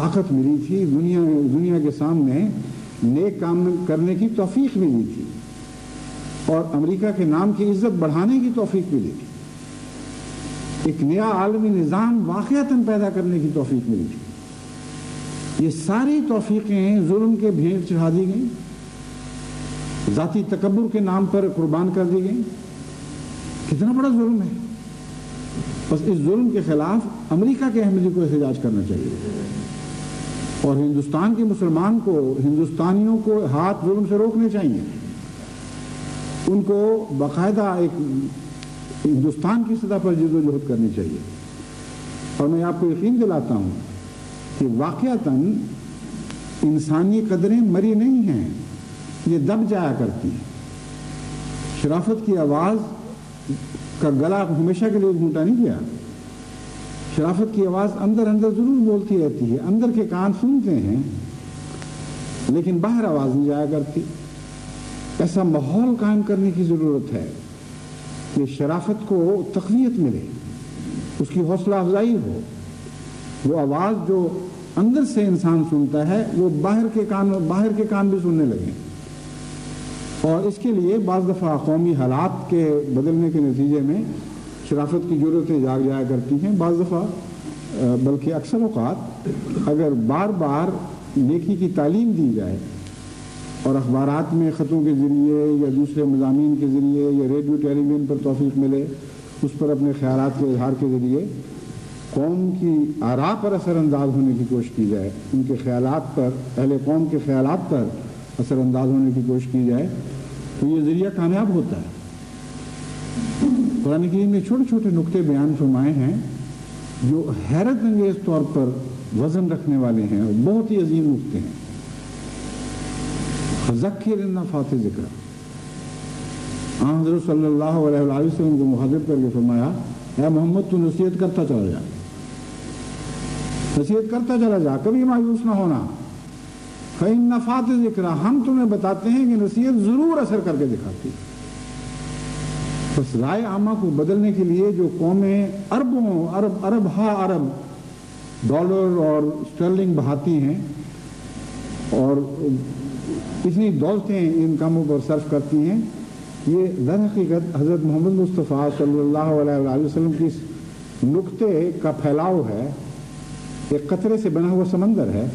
طاقت ملی تھی، دنیا کے سامنے نیک کام کرنے کی توفیق ملی تھی، اور امریکہ کے نام کی عزت بڑھانے کی توفیق ملی تھی، ایک نیا عالمی نظام واقعتاً پیدا کرنے کی توفیق ملی تھی۔ یہ ساری توفیقیں ظلم کے بھیڑ چڑھا دی گئیں، ذاتی تکبر کے نام پر قربان کر دی گئیں۔ کتنا بڑا ظلم ہے! بس اس ظلم کے خلاف امریکہ کے احمدی کو احتجاج کرنا چاہیے، اور ہندوستان کے مسلمان کو، ہندوستانیوں کو ہاتھ ظلم سے روکنے چاہیے، ان کو باقاعدہ ایک ہندوستان کی سطح پر جد و جہد کرنی چاہیے۔ اور میں آپ کو یقین دلاتا ہوں کہ واقعتاً انسانی قدریں مری نہیں ہیں، یہ دب جایا کرتی ہیں۔ شرافت کی آواز کا گلا ہمیشہ کے لیے گھونٹا نہیں گیا، شرافت کی آواز اندر اندر ضرور بولتی رہتی ہے، اندر کے کان سنتے ہیں لیکن باہر آواز نہیں جایا کرتی۔ ایسا ماحول قائم کرنے کی ضرورت ہے کہ شرافت کو تقویت ملے، اس کی حوصلہ افزائی ہو، وہ آواز جو اندر سے انسان سنتا ہے وہ باہر کے کان بھی سننے لگیں۔ اور اس کے لیے بعض دفعہ قومی حالات کے بدلنے کے نتیجے میں شرافت کی ضرورتیں جاگ جایا کرتی ہیں، بعض دفعہ بلکہ اکثر اوقات اگر بار بار نیکی کی تعلیم دی جائے اور اخبارات میں خطوں کے ذریعے یا دوسرے مضامین کے ذریعے یا ریڈیو ٹیلی ویژن پر توفیق ملے، اس پر اپنے خیالات کے اظہار کے ذریعے قوم کی آراء پر اثر انداز ہونے کی کوشش کی جائے، ان کے خیالات پر، اہل قوم کے خیالات پر اثر انداز ہونے کی کوشش کی جائے، تو یہ ذریعہ کامیاب ہوتا ہے۔ قرآن کریم نے چھوٹے چھوٹے نقطے بیان فرمائے ہیں جو حیرت انگیز طور پر وزن رکھنے والے ہیں اور بہت ہی عظیم نقطے ہیں۔ ذکر ان نفعت ذکر، حضرت صلی اللہ علیہ وسلم کو مخاطب کر کے فرمایا، اے محمد تو نصیحت کرتا چلا جا، نصیحت کرتا چلا جا، کبھی مایوس نہ ہونا۔ فإن نفعت ذکر، ہم تمہیں بتاتے ہیں کہ نصیحت ضرور اثر کر کے دکھاتی۔ بس رائے عامہ کو بدلنے کے لیے جو قومیں ارب ڈالر اور اسٹرلنگ بہاتی ہیں اور اتنی دولتیں ان کاموں پر صرف کرتی ہیں، یہ در حقیقت حضرت محمد مصطفیٰ صلی اللہ علیہ وسلم کی اس نقطے کا پھیلاؤ ہے۔ ایک قطرے سے بنا ہوا سمندر ہے،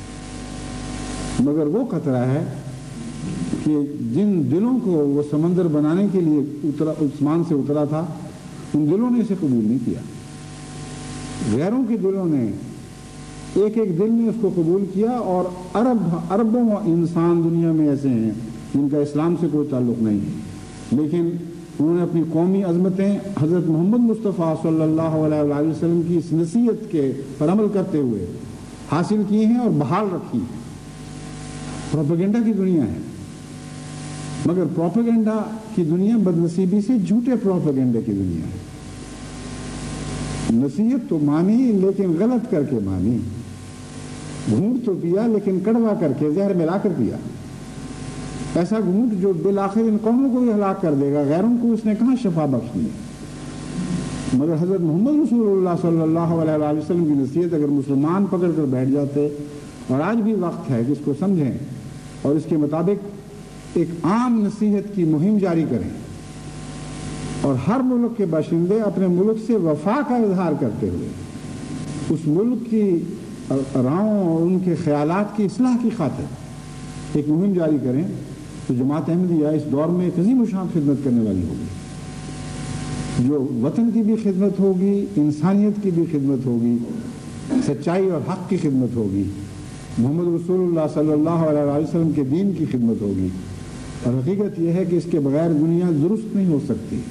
مگر وہ قطرہ ہے کہ جن دلوں کو وہ سمندر بنانے کے لیے آسمان سے اترا تھا، ان دلوں نے اسے قبول نہیں کیا۔ غیروں کے دلوں نے ایک دل نے اس کو قبول کیا، اور اربوں انسان دنیا میں ایسے ہیں جن کا اسلام سے کوئی تعلق نہیں ہے، لیکن انہوں نے اپنی قومی عظمتیں حضرت محمد مصطفیٰ صلی اللہ علیہ وسلم کی اس نصیحت کے پر عمل کرتے ہوئے حاصل کی ہیں اور بحال رکھی ہیں۔ پروپیگنڈا کی دنیا ہے، مگر پروپیگنڈا کی دنیا بدنصیبی سے جھوٹے پروپیگنڈے کی دنیا ہے۔ نصیحت تو مانی لیکن غلط کر کے مانی، گھونٹ تو پیا لیکن کڑوا کر کے، زہر ملا کر پیا۔ ایسا گھونٹ جو بالآخر ان قوموں کو بھی ہلاک کر دے گا، غیروں کو اس نے کہاں شفا بخشنی ہے۔ مگر حضرت محمد رسول اللہ صلی اللہ علیہ وسلم کی نصیحت اگر مسلمان پکڑ کر بیٹھ جاتے، اور آج بھی وقت ہے کہ اس کو سمجھیں اور اس کے مطابق ایک عام نصیحت کی مہم جاری کریں، اور ہر ملک کے باشندے اپنے ملک سے وفا کا اظہار کرتے ہوئے اس ملک کی راہوں اور ان کے خیالات کی اصلاح کی خاطر ایک مہم جاری کریں، تو جماعت احمدیہ اس دور میں ایک عظیم الشان خدمت کرنے والی ہوگی، جو وطن کی بھی خدمت ہوگی، انسانیت کی بھی خدمت ہوگی، سچائی اور حق کی خدمت ہوگی، محمد رسول اللہ صلی اللہ علیہ وسلم کے دین کی خدمت ہوگی۔ اور حقیقت یہ ہے کہ اس کے بغیر دنیا درست نہیں ہو سکتی۔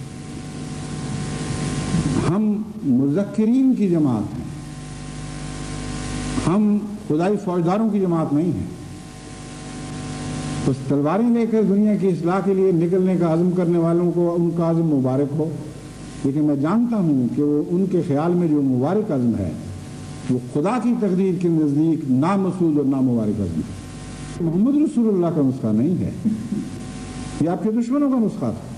ہم مذکرین کی جماعت ہیں، ہم خدائی فوجداروں کی جماعت نہیں ہیں۔ بس تلواریں لے کر دنیا کی اصلاح کے لیے نکلنے کا عزم کرنے والوں کو ان کا عزم مبارک ہو، لیکن میں جانتا ہوں کہ وہ ان کے خیال میں جو مبارک عزم ہے وہ خدا کی تقدیر کے نزدیک نامسعود اور نامبارک عزم ہے۔ محمد رسول اللہ کا نسخہ نہیں ہے، یہ آپ کے دشمنوں کا نسخہ تھا۔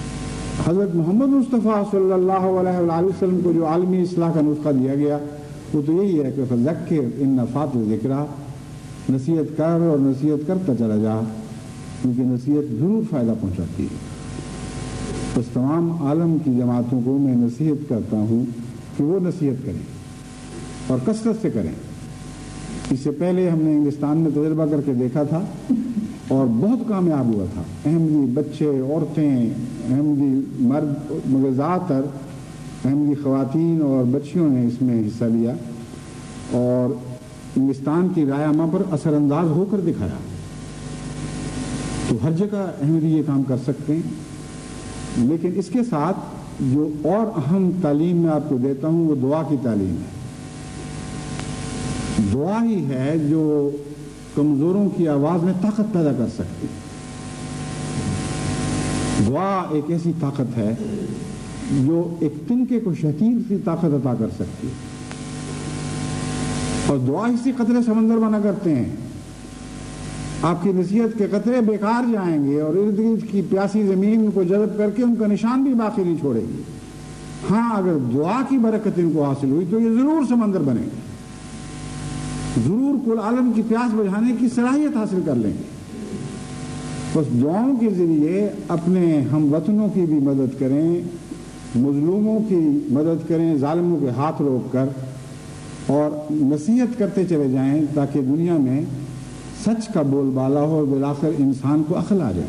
حضرت محمد مصطفیٰ صلی اللہ علیہ وسلم کو جو عالمی اصلاح کا نسخہ دیا گیا، وہ تو یہی ہے کہ فذکر ان نفعت الذکریٰ، نصیحت کر اور نصیحت کرتا چلا جا، کیونکہ نصیحت ضرور فائدہ پہنچاتی ہے۔ بس تمام عالم کی جماعتوں کو میں نصیحت کرتا ہوں کہ وہ نصیحت کریں اور کثرت سے کریں۔ اس سے پہلے ہم نے انگلستان میں تجربہ کر کے دیکھا تھا اور بہت کامیاب ہوا تھا۔ احمدی بچے، عورتیں، احمدی مرد، مگر زیادہ تر احمدی خواتین اور بچیوں نے اس میں حصہ لیا اور انگلستان کی رائے عامہ پر اثر انداز ہو کر دکھایا۔ تو ہر جگہ احمدی یہ کام کر سکتے ہیں، لیکن اس کے ساتھ جو اور اہم تعلیم میں آپ کو دیتا ہوں وہ دعا کی تعلیم ہے۔ دعا ہی ہے جو کمزوروں کی آواز میں طاقت پیدا کر سکتی۔ دعا ایک ایسی طاقت ہے جو ایک تنکے کو شتیر سی طاقت عطا کر سکتی ہے، اور دعا اسی قطرے سمندر بنا کرتے ہیں۔ آپ کی نصیحت کے قطرے بیکار جائیں گے اور ارد گرد کی پیاسی زمین کو جذب کر کے ان کا نشان بھی باقی نہیں چھوڑے گی۔ ہاں، اگر دعا کی برکت ان کو حاصل ہوئی تو یہ ضرور سمندر بنے گے، ضرور کل عالم کی پیاس بجھانے کی صلاحیت حاصل کر لیں گے۔ بس دعاؤں کے ذریعے اپنے ہم وطنوں کی بھی مدد کریں، مظلوموں کی مدد کریں، ظالموں کے ہاتھ روک کر، اور نصیحت کرتے چلے جائیں تاکہ دنیا میں سچ کا بول بالا ہو اور بالآخر انسان کو عقل آ جائے۔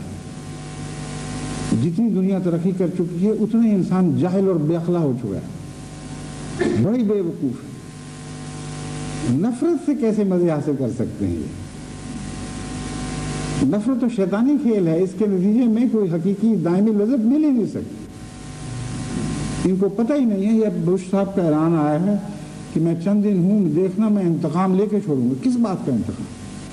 جتنی دنیا ترقی کر چکی ہے اتنے انسان جاہل اور بے عقلا ہو چکا ہے، بڑی بے وقوف ہے۔ نفرت سے کیسے مزے حاصل کر سکتے ہیں؟ یہ نفرت تو شیطانی کھیل ہے، اس کے نتیجے میں کوئی حقیقی دائمی لذت مل ہی نہیں سکتی۔ ان کو پتہ ہی نہیں ہے۔ یہ بش صاحب کا اعلان آیا ہے کہ میں چند دن ہوں، دیکھنا میں انتقام لے کے چھوڑوں گا۔ کس بات کا انتقام؟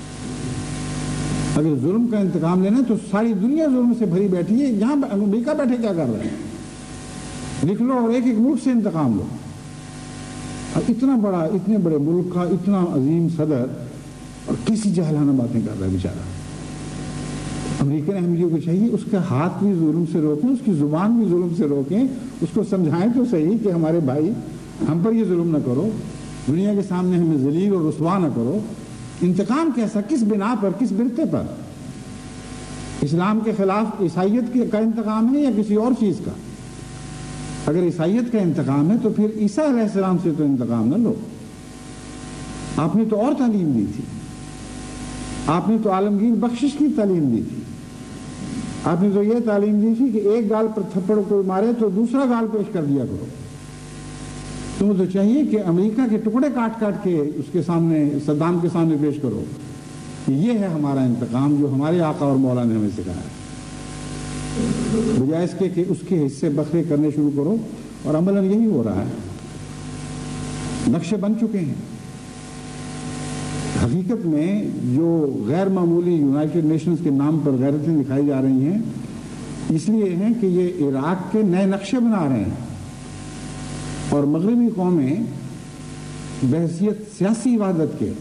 اگر ظلم کا انتقام لینا تو ساری دنیا ظلم سے بھری بیٹھی ہے، یہاں امریکہ بیٹھے کیا کر رہے ہیں؟ لکھ لو اور ایک ایک ملک سے انتقام لو۔ اور اتنا بڑا، اتنے بڑے ملک کا اتنا عظیم صدر اور کسی جاہلانہ باتیں کر رہا ہے بیچارہ۔ امریکن احمدیوں کو چاہیے اس کا ہاتھ بھی ظلم سے روکیں، اس کی زبان بھی ظلم سے روکیں، اس کو سمجھائیں تو صحیح کہ ہمارے بھائی ہم پر یہ ظلم نہ کرو، دنیا کے سامنے ہمیں ذلیل اور رسوا نہ کرو۔ انتقام کیسا؟ کس بنا پر، کس برتے پر؟ اسلام کے خلاف عیسائیت کا انتقام ہے یا کسی اور چیز کا؟ اگر عیسائیت کا انتقام ہے تو پھر عیسیٰ علیہ السلام سے تو انتقام نہ لو۔ آپ نے تو اور تعلیم دی تھی، آپ نے تو عالمگیر بخشش کی تعلیم دی تھی، آپ نے تو یہ تعلیم دی تھی کہ ایک گال پر تھپڑ کوئی مارے تو دوسرا گال پیش کر دیا کرو۔ تمہیں تو چاہیے کہ امریکہ کے ٹکڑے کاٹ کاٹ کے اس کے سامنے، صدام کے سامنے پیش کرو۔ یہ ہے ہمارا انتقام جو ہمارے آقا اور مولا نے ہمیں سکھایا، بجائے اس کے کہ اس کے حصے بکھرے کرنے شروع کرو، اور عملاً یہی ہو رہا ہے۔ نقشے بن چکے ہیں۔ حقیقت میں جو غیر معمولی یونائٹڈ نیشنز کے نام پر غیرتیں دکھائی جا رہی ہیں، اس لیے ہیں کہ یہ عراق کے نئے نقشے بنا رہے ہیں، اور مغربی قومیں بحیثیت سیاسی وحدت کے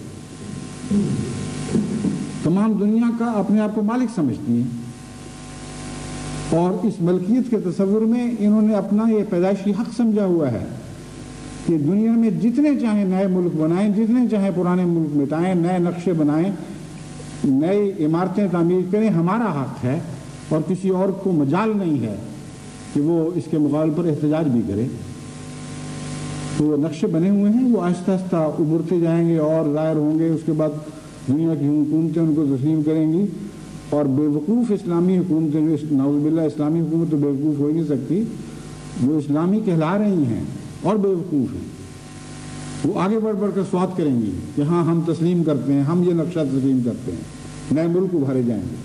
تمام دنیا کا اپنے آپ کو مالک سمجھتی ہیں، اور اس ملکیت کے تصور میں انہوں نے اپنا یہ پیدائشی حق سمجھا ہوا ہے کہ دنیا میں جتنے چاہیں نئے ملک بنائیں، جتنے چاہیں پرانے ملک مٹائیں، نئے نقشے بنائیں، نئی عمارتیں تعمیر کریں، ہمارا حق ہے، اور کسی اور کو مجال نہیں ہے کہ وہ اس کے مقابل پر احتجاج بھی کرے۔ تو وہ نقشے بنے ہوئے ہیں، وہ آہستہ آہستہ ابھرتے جائیں گے اور ظاہر ہوں گے، اس کے بعد دنیا کی حکومتیں ان کو تسلیم کریں گی، اور بے وقوف اسلامی حکومتیں، جو نعوذ باللہ اسلامی حکومت تو بے وقوف ہو ہی نہیں سکتی، جو اسلامی کہلا رہی ہیں اور بے وقوف ہیں، وہ آگے بڑھ بڑھ کر سوات کریں گی کہ ہاں ہم تسلیم کرتے ہیں، ہم یہ نقشہ تسلیم کرتے ہیں، نئے ملک ابھارے جائیں گے۔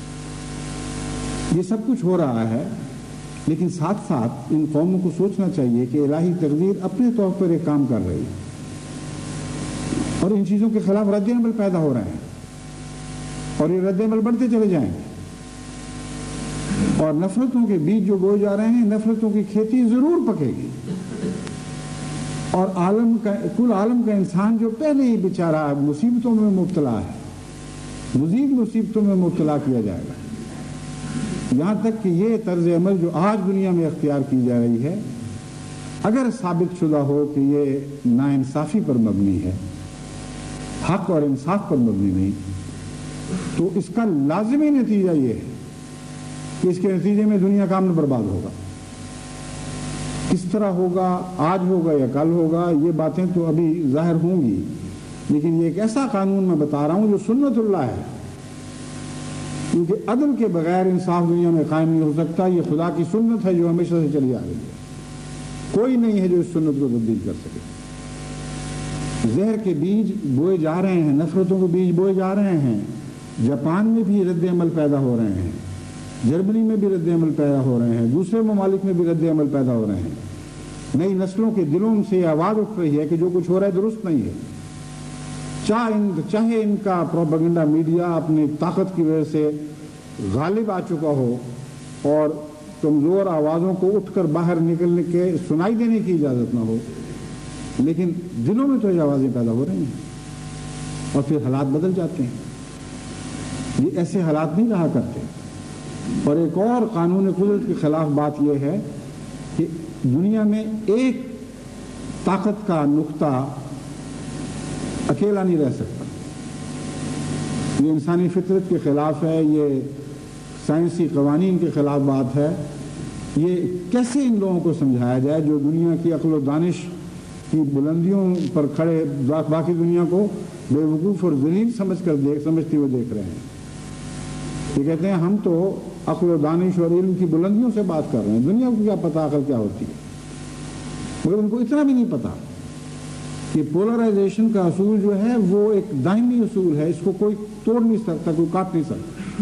یہ سب کچھ ہو رہا ہے، لیکن ساتھ ساتھ ان قوموں کو سوچنا چاہیے کہ الہی تقدیر اپنے طور پر ایک کام کر رہی ہے، اور ان چیزوں کے خلاف رد عمل پیدا ہو رہے ہیں، اور یہ رد عمل بڑھتے چلے جائیں گے، اور نفرتوں کے بیج جو بوئے جا رہے ہیں، نفرتوں کی کھیتی ضرور پکے گی، اور کل عالم کا انسان جو پہلے ہی بیچارہ مصیبتوں میں مبتلا ہے، مزید مصیبتوں میں مبتلا کیا جائے گا، یہاں تک کہ یہ طرز عمل جو آج دنیا میں اختیار کی جا رہی ہے اگر ثابت شدہ ہو کہ یہ ناانصافی پر مبنی ہے، حق اور انصاف پر مبنی نہیں، تو اس کا لازمی نتیجہ یہ ہے کہ اس کے نتیجے میں دنیا کا امن برباد ہوگا۔ کس طرح ہوگا، آج ہوگا یا کل ہوگا، یہ باتیں تو ابھی ظاہر ہوں گی، لیکن یہ ایک ایسا قانون میں بتا رہا ہوں جو سنت اللہ ہے، کیونکہ عدل کے بغیر انصاف دنیا میں قائم نہیں ہو سکتا۔ یہ خدا کی سنت ہے جو ہمیشہ سے چلی آ رہی ہے، کوئی نہیں ہے جو اس سنت کو تبدیل کر سکے۔ زہر کے بیج بوئے جا رہے ہیں، نفرتوں کے بیج بوئے جا رہے ہیں، جاپان میں بھی رد عمل پیدا ہو رہے ہیں، جرمنی میں بھی رد عمل پیدا ہو رہے ہیں، دوسرے ممالک میں بھی رد عمل پیدا ہو رہے ہیں۔ نئی نسلوں کے دلوں سے آواز اٹھ رہی ہے کہ جو کچھ ہو رہا ہے درست نہیں ہے، چاہے ان کا پروپیگنڈا میڈیا اپنی طاقت کی وجہ سے غالب آ چکا ہو اور کمزور آوازوں کو اٹھ کر باہر نکلنے کے سنائی دینے کی اجازت نہ ہو، لیکن دلوں میں تو یہ آوازیں پیدا ہو رہی ہیں اور پھر حالات بدل جاتے ہیں۔ یہ ایسے حالات نہیں رہا کرتے۔ اور ایک اور قانون قدرت کے خلاف بات یہ ہے کہ دنیا میں ایک طاقت کا نقطہ اکیلا نہیں رہ سکتا۔ یہ انسانی فطرت کے خلاف ہے، یہ سائنسی قوانین کے خلاف بات ہے۔ یہ کیسے ان لوگوں کو سمجھایا جائے جو دنیا کی عقل و دانش کی بلندیوں پر کھڑے باقی دنیا کو بے وقوف اور ذلیل سمجھتے ہوئے دیکھ رہے ہیں۔ یہ کہتے ہیں ہم تو عقل و دانش اور علم کی بلندیوں سے بات کر رہے ہیں، دنیا کو کیا پتہ عقل کیا ہوتی ہے۔ مگر ان کو اتنا بھی نہیں پتا کہ پولرائزیشن کا اصول جو ہے وہ ایک دائمی اصول ہے، اس کو کوئی توڑ نہیں سکتا، کوئی کاٹ نہیں سکتا۔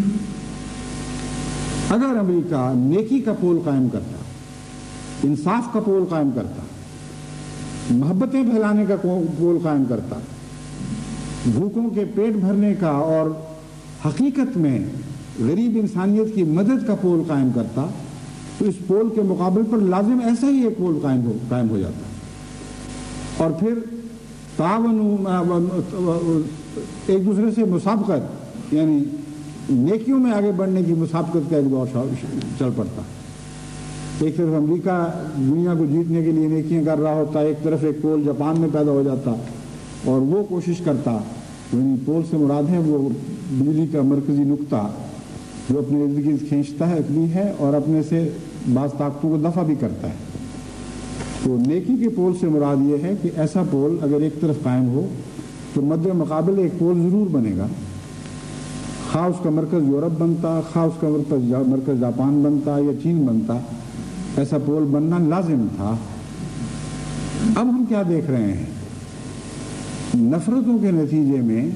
اگر امریکہ نیکی کا پول قائم کرتا، انصاف کا پول قائم کرتا، محبتیں پھیلانے کا پول قائم کرتا، بھوکوں کے پیٹ بھرنے کا اور حقیقت میں غریب انسانیت کی مدد کا پول قائم کرتا، تو اس پول کے مقابل پر لازم ایسا ہی ایک پول قائم ہو جاتا، اور پھر تعاون، ایک دوسرے سے مسابقت، یعنی نیکیوں میں آگے بڑھنے کی مسابقت کا ایک دور چل پڑتا۔ ایک طرف امریکہ دنیا کو جیتنے کے لیے نیکیاں کر رہا ہوتا، ایک طرف ایک پول جاپان میں پیدا ہو جاتا اور وہ کوشش کرتا، یعنی پول سے مراد ہے وہ بجلی کا مرکزی نقطہ جو اپنے ارد گرد کھینچتا ہے بھی ہے اور اپنے سے بعض طاقتوں کو دفع بھی کرتا ہے۔ تو نیکی کے پول سے مراد یہ ہے کہ ایسا پول اگر ایک طرف قائم ہو تو مد مقابل ایک پول ضرور بنے گا، خواہ اس کا مرکز یورپ بنتا، خواہ اس کا مرکز جاپان بنتا یا چین بنتا، ایسا پول بننا لازم تھا۔ اب ہم کیا دیکھ رہے ہیں؟ نفرتوں کے نتیجے میں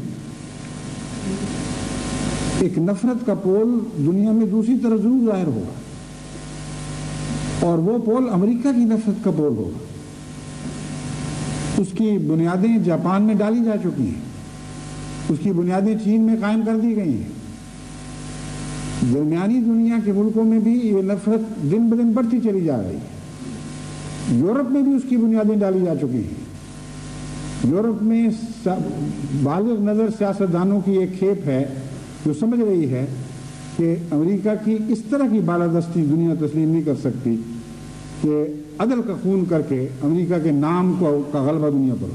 ایک نفرت کا پول دنیا میں دوسری طرف ضرور ظاہر ہوگا، اور وہ پول امریکہ کی نفرت کا پول ہوگا۔ اس کی بنیادیں جاپان میں ڈالی جا چکی ہیں، اس کی بنیادیں چین میں قائم کر دی گئی ہیں، درمیانی دنیا کے ملکوں میں بھی یہ نفرت دن بدن بڑھتی چلی جا رہی ہے۔ یورپ میں بھی اس کی بنیادیں ڈالی جا چکی ہیں۔ یورپ میں بالغ نظر سیاستدانوں کی ایک کھیپ ہے جو سمجھ رہی ہے کہ امریکہ کی اس طرح کی بالادستی دنیا تسلیم نہیں کر سکتی کہ عدل کا خون کر کے امریکہ کے نام کا غلبہ دنیا پر ہو۔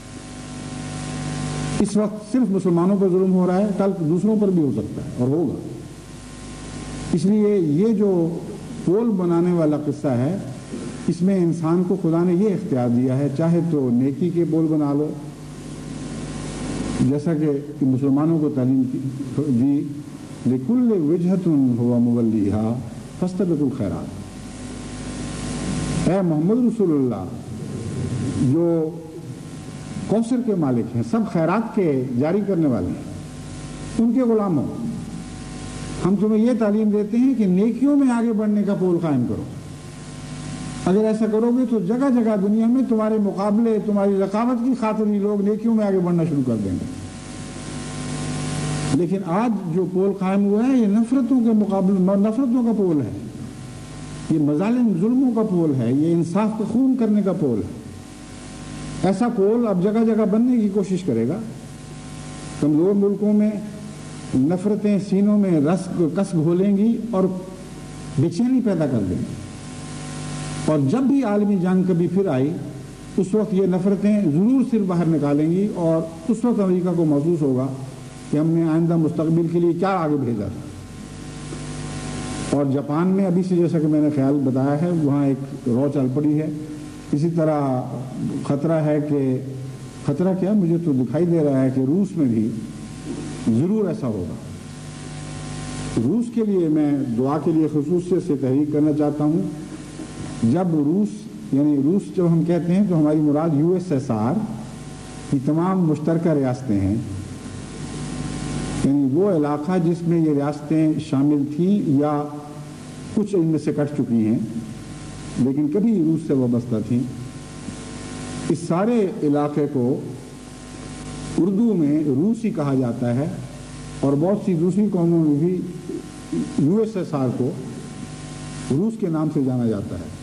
اس وقت صرف مسلمانوں پر ظلم ہو رہا ہے، کل دوسروں پر بھی ہو سکتا ہے اور ہوگا۔ اس لیے یہ جو پول بنانے والا قصہ ہے، اس میں انسان کو خدا نے یہ اختیار دیا ہے، چاہے تو نیکی کے پول بنا لو، جیسا کہ مسلمانوں کو تعلیم دی لِكُلِّ وِجْهَةٌ هُوَ مُوَلِّيهَا فَاسْتَبِقُوا الْخَيْرَاتِ۔ اے محمد رسول اللہ جو کوثر کے مالک ہیں، سب خیرات کے جاری کرنے والے ہیں، ان کے غلام ہو، ہم تمہیں یہ تعلیم دیتے ہیں کہ نیکیوں میں آگے بڑھنے کا پول قائم کرو۔ اگر ایسا کرو گے تو جگہ جگہ دنیا میں تمہارے مقابلے، تمہاری رقابت کی خاطر ہی لوگ نیکیوں میں آگے بڑھنا شروع کر دیں گے۔ لیکن آج جو پول قائم ہوا ہے یہ نفرتوں کے مقابلے، نفرتوں کا پول ہے، یہ مظالم ظلموں کا پول ہے، یہ انصاف کا خون کرنے کا پول ہے۔ ایسا پول اب جگہ جگہ بننے کی کوشش کرے گا۔ کمزور ملکوں میں نفرتیں سینوں میں کس گھولیں گی اور بے چینی پیدا کر دیں گی۔ اور جب بھی عالمی جنگ کبھی پھر آئی اس وقت یہ نفرتیں ضرور سر باہر نکالیں گی، اور اس وقت امریکہ کو محسوس ہوگا کہ ہم نے آئندہ مستقبل کے لیے کیا آگے بھیجا تھا۔ اور جاپان میں ابھی سے جیسا کہ میں نے خیال بتایا ہے وہاں ایک رو چل پڑی ہے۔ اسی طرح خطرہ ہے کہ خطرہ کیا مجھے تو دکھائی دے رہا ہے کہ روس میں بھی ضرور ایسا ہوگا۔ روس کے لیے میں دعا کے لیے خصوصیت سے تحریک کرنا چاہتا ہوں۔ جب روس یعنی روس جب ہم کہتے ہیں تو ہماری مراد USSR کی تمام مشترکہ ریاستیں ہیں، یعنی وہ علاقہ جس میں یہ ریاستیں شامل تھیں یا کچھ ان میں سے کٹ چکی ہیں لیکن کبھی روس سے وابستہ تھیں۔ اس سارے علاقے کو اردو میں روس ہی کہا جاتا ہے، اور بہت سی دوسری قوموں میں بھی USSR کو روس کے نام سے جانا جاتا ہے۔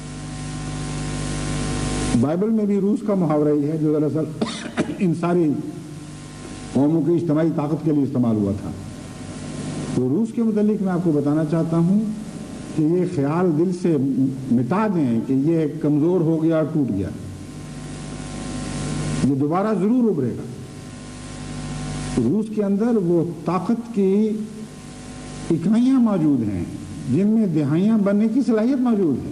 بائبل میں بھی روس کا محاورہ ہی ہے جو دراصل ان ساری قوموں کی اجتماعی طاقت کے لیے استعمال ہوا تھا۔ تو روس کے متعلق میں آپ کو بتانا چاہتا ہوں کہ یہ خیال دل سے مٹا دیں کہ یہ کمزور ہو گیا اور ٹوٹ گیا، یہ دوبارہ ضرور ابھرے گا۔ روس کے اندر وہ طاقت کی اکائیاں موجود ہیں جن میں دہائیاں بننے کی صلاحیت موجود ہے۔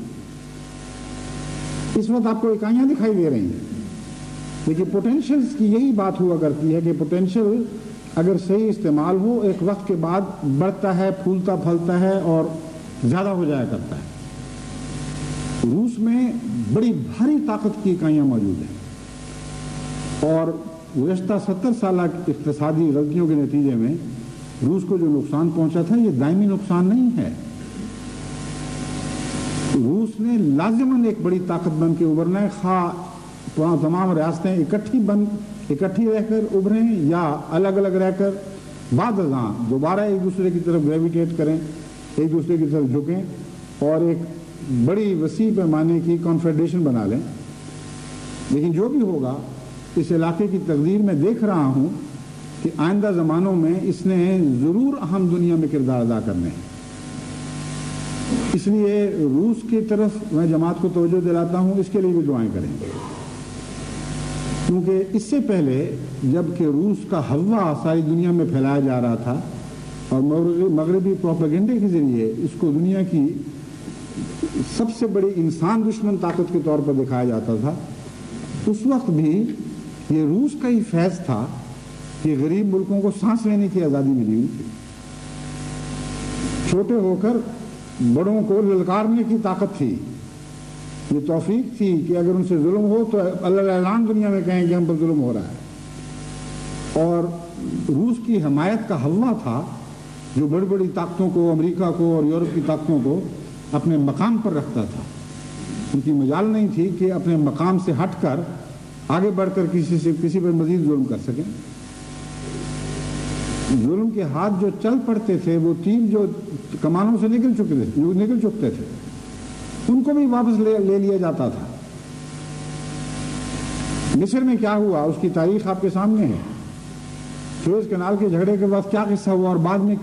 اس وقت آپ کو اکائیاں دکھائی دے رہی ہیں، لیکن پوٹینشلز کی یہی بات ہوا کرتی ہے کہ پوٹینشل اگر صحیح استعمال ہو ایک وقت کے بعد بڑھتا ہے، پھولتا پھلتا ہے اور زیادہ ہو جایا کرتا ہے۔ روس میں بڑی بھاری طاقت کی اکائیاں موجود ہیں، اور گزشتہ 70 سالہ اقتصادی غلطیوں کے نتیجے میں روس کو جو نقصان پہنچا تھا یہ دائمی نقصان نہیں ہے۔ روس نے لازماً ایک بڑی طاقت بن کے ابھرنا ہے، خواہ تمام ریاستیں اکٹھی رہ کر ابھریں یا الگ الگ رہ کر بعد ازاں دوبارہ ایک دوسرے کی طرف گریویٹیٹ کریں، ایک دوسرے کی طرف جھکیں اور ایک بڑی وسیع پیمانے کی کانفیڈریشن بنا لیں۔ لیکن جو بھی ہوگا اس علاقے کی تقدیر میں دیکھ رہا ہوں کہ آئندہ زمانوں میں اس نے ضرور اہم دنیا میں کردار ادا کرنے ہیں۔ اس لیے روس کی طرف میں جماعت کو توجہ دلاتا ہوں، اس کے لیے بھی دعائیں کریں، کیونکہ اس سے پہلے جب کہ روس کا ہوا ساری دنیا میں پھیلایا جا رہا تھا اور مغربی پروپیگنڈے کے ذریعے اس کو دنیا کی سب سے بڑی انسان دشمن طاقت کے طور پر دکھایا جاتا تھا، اس وقت بھی یہ روس کا ہی فیض تھا کہ غریب ملکوں کو سانس لینے کی آزادی ملی ہوئی تھی۔ چھوٹے ہو کر بڑوں کو للکارنے کی طاقت تھی، یہ توفیق تھی کہ اگر ان سے ظلم ہو تو اللہ اعلان دنیا میں کہیں کہ ہم پر ظلم ہو رہا ہے۔ اور روس کی حمایت کا ہوا تھا جو بڑی بڑی طاقتوں کو، امریکہ کو اور یورپ کی طاقتوں کو اپنے مقام پر رکھتا تھا۔ ان کی مجال نہیں تھی کہ اپنے مقام سے ہٹ کر آگے بڑھ کر کسی پر مزید ظلم کر سکیں۔ ظلم کے ہاتھ جو چل پڑتے تھے، وہ تیر جو کمانوں سے نکل چکتے تھے، ان کو بھی واپس لے لیا جاتا تھا۔ مصر میں کیا ہوا اس کی تاریخ آپ کے سامنے ہے۔ سویز کینال کے جھگڑے کے بعد کیا قصہ ہوا اور بعد میں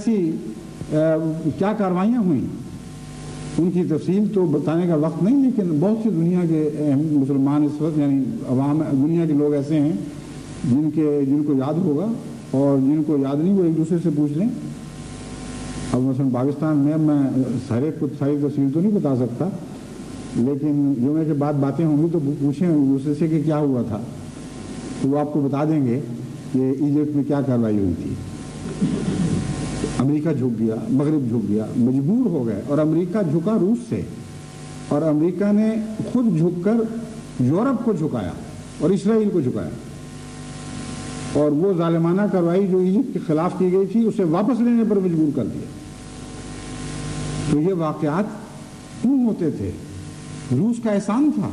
کیا کاروائیاں ہوئیں، ان کی تفصیل تو بتانے کا وقت نہیں، لیکن بہت سی دنیا کے مسلمان اس وقت یعنی عوام دنیا کے لوگ ایسے ہیں جن کو یاد ہوگا، اور جن کو یاد نہیں وہ ایک دوسرے سے پوچھ لیں۔ اب مثلا پاکستان میں ساری تفصیل تو نہیں بتا سکتا، لیکن جمعے کے بعد باتیں ہوں گی تو پوچھیں ایک دوسرے سے کہ کیا ہوا تھا، تو وہ آپ کو بتا دیں گے کہ ایجپٹ میں کیا کارروائی ہوئی تھی۔ امریکہ جھک گیا، مغرب جھک گیا، مجبور ہو گئے، اور امریکہ جھکا روس سے، اور امریکہ نے خود جھک کر یورپ کو جھکایا اور اسرائیل کو جھکایا، اور وہ ظالمانہ کارروائی جو ایجپٹ کے خلاف کی گئی تھی اسے واپس لینے پر مجبور کر دیا۔ تو یہ واقعات کیوں ہوتے تھے؟ روس کا احسان تھا،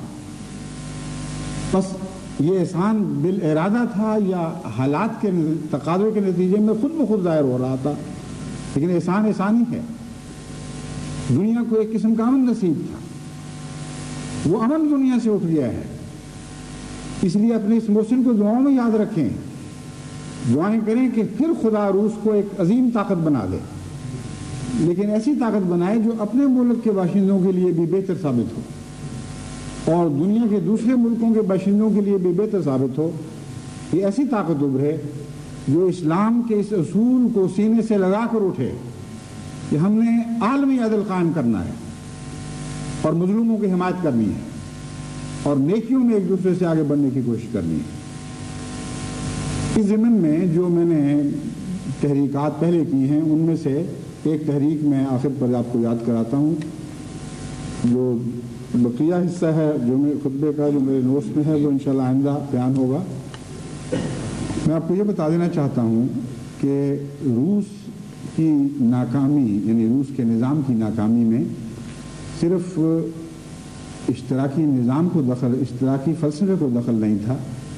بس یہ احسان بالارادہ تھا یا حالات کے تقاضے کے نتیجے میں خود بخود ظاہر ہو رہا تھا، لیکن احسان ہی ہے۔ دنیا کو ایک قسم کا امن نصیب تھا، وہ امن دنیا سے اٹھ گیا ہے۔ اس لیے اپنے اس محسن کو دعاؤں میں یاد رکھیں، دعائیں کریں کہ پھر خدا روس کو ایک عظیم طاقت بنا دے، لیکن ایسی طاقت بنائے جو اپنے ملک کے باشندوں کے لیے بھی بہتر ثابت ہو اور دنیا کے دوسرے ملکوں کے باشندوں کے لیے بھی بہتر ثابت ہو. یہ ایسی طاقت ابھرے جو اسلام کے اس اصول کو سینے سے لگا کر اٹھے کہ ہم نے عالمی عدل قائم کرنا ہے اور مظلوموں کی حمایت کرنی ہے اور نیکیوں میں ایک دوسرے سے آگے بڑھنے کی کوشش کرنی ہے. اس ضمن میں جو میں نے تحریکات پہلے کی ہیں ان میں سے ایک تحریک میں آخر پر آپ کو یاد کراتا ہوں. جو بقیہ حصہ ہے جو میرے خطبے کا جو میرے نوٹس میں ہے وہ انشاءاللہ آئندہ بیان ہوگا. میں آپ کو یہ بتا دینا چاہتا ہوں کہ روس کی ناکامی یعنی روس کے نظام کی ناکامی میں صرف اشتراکی نظام کو دخل اشتراکی فلسفے کو دخل نہیں تھا.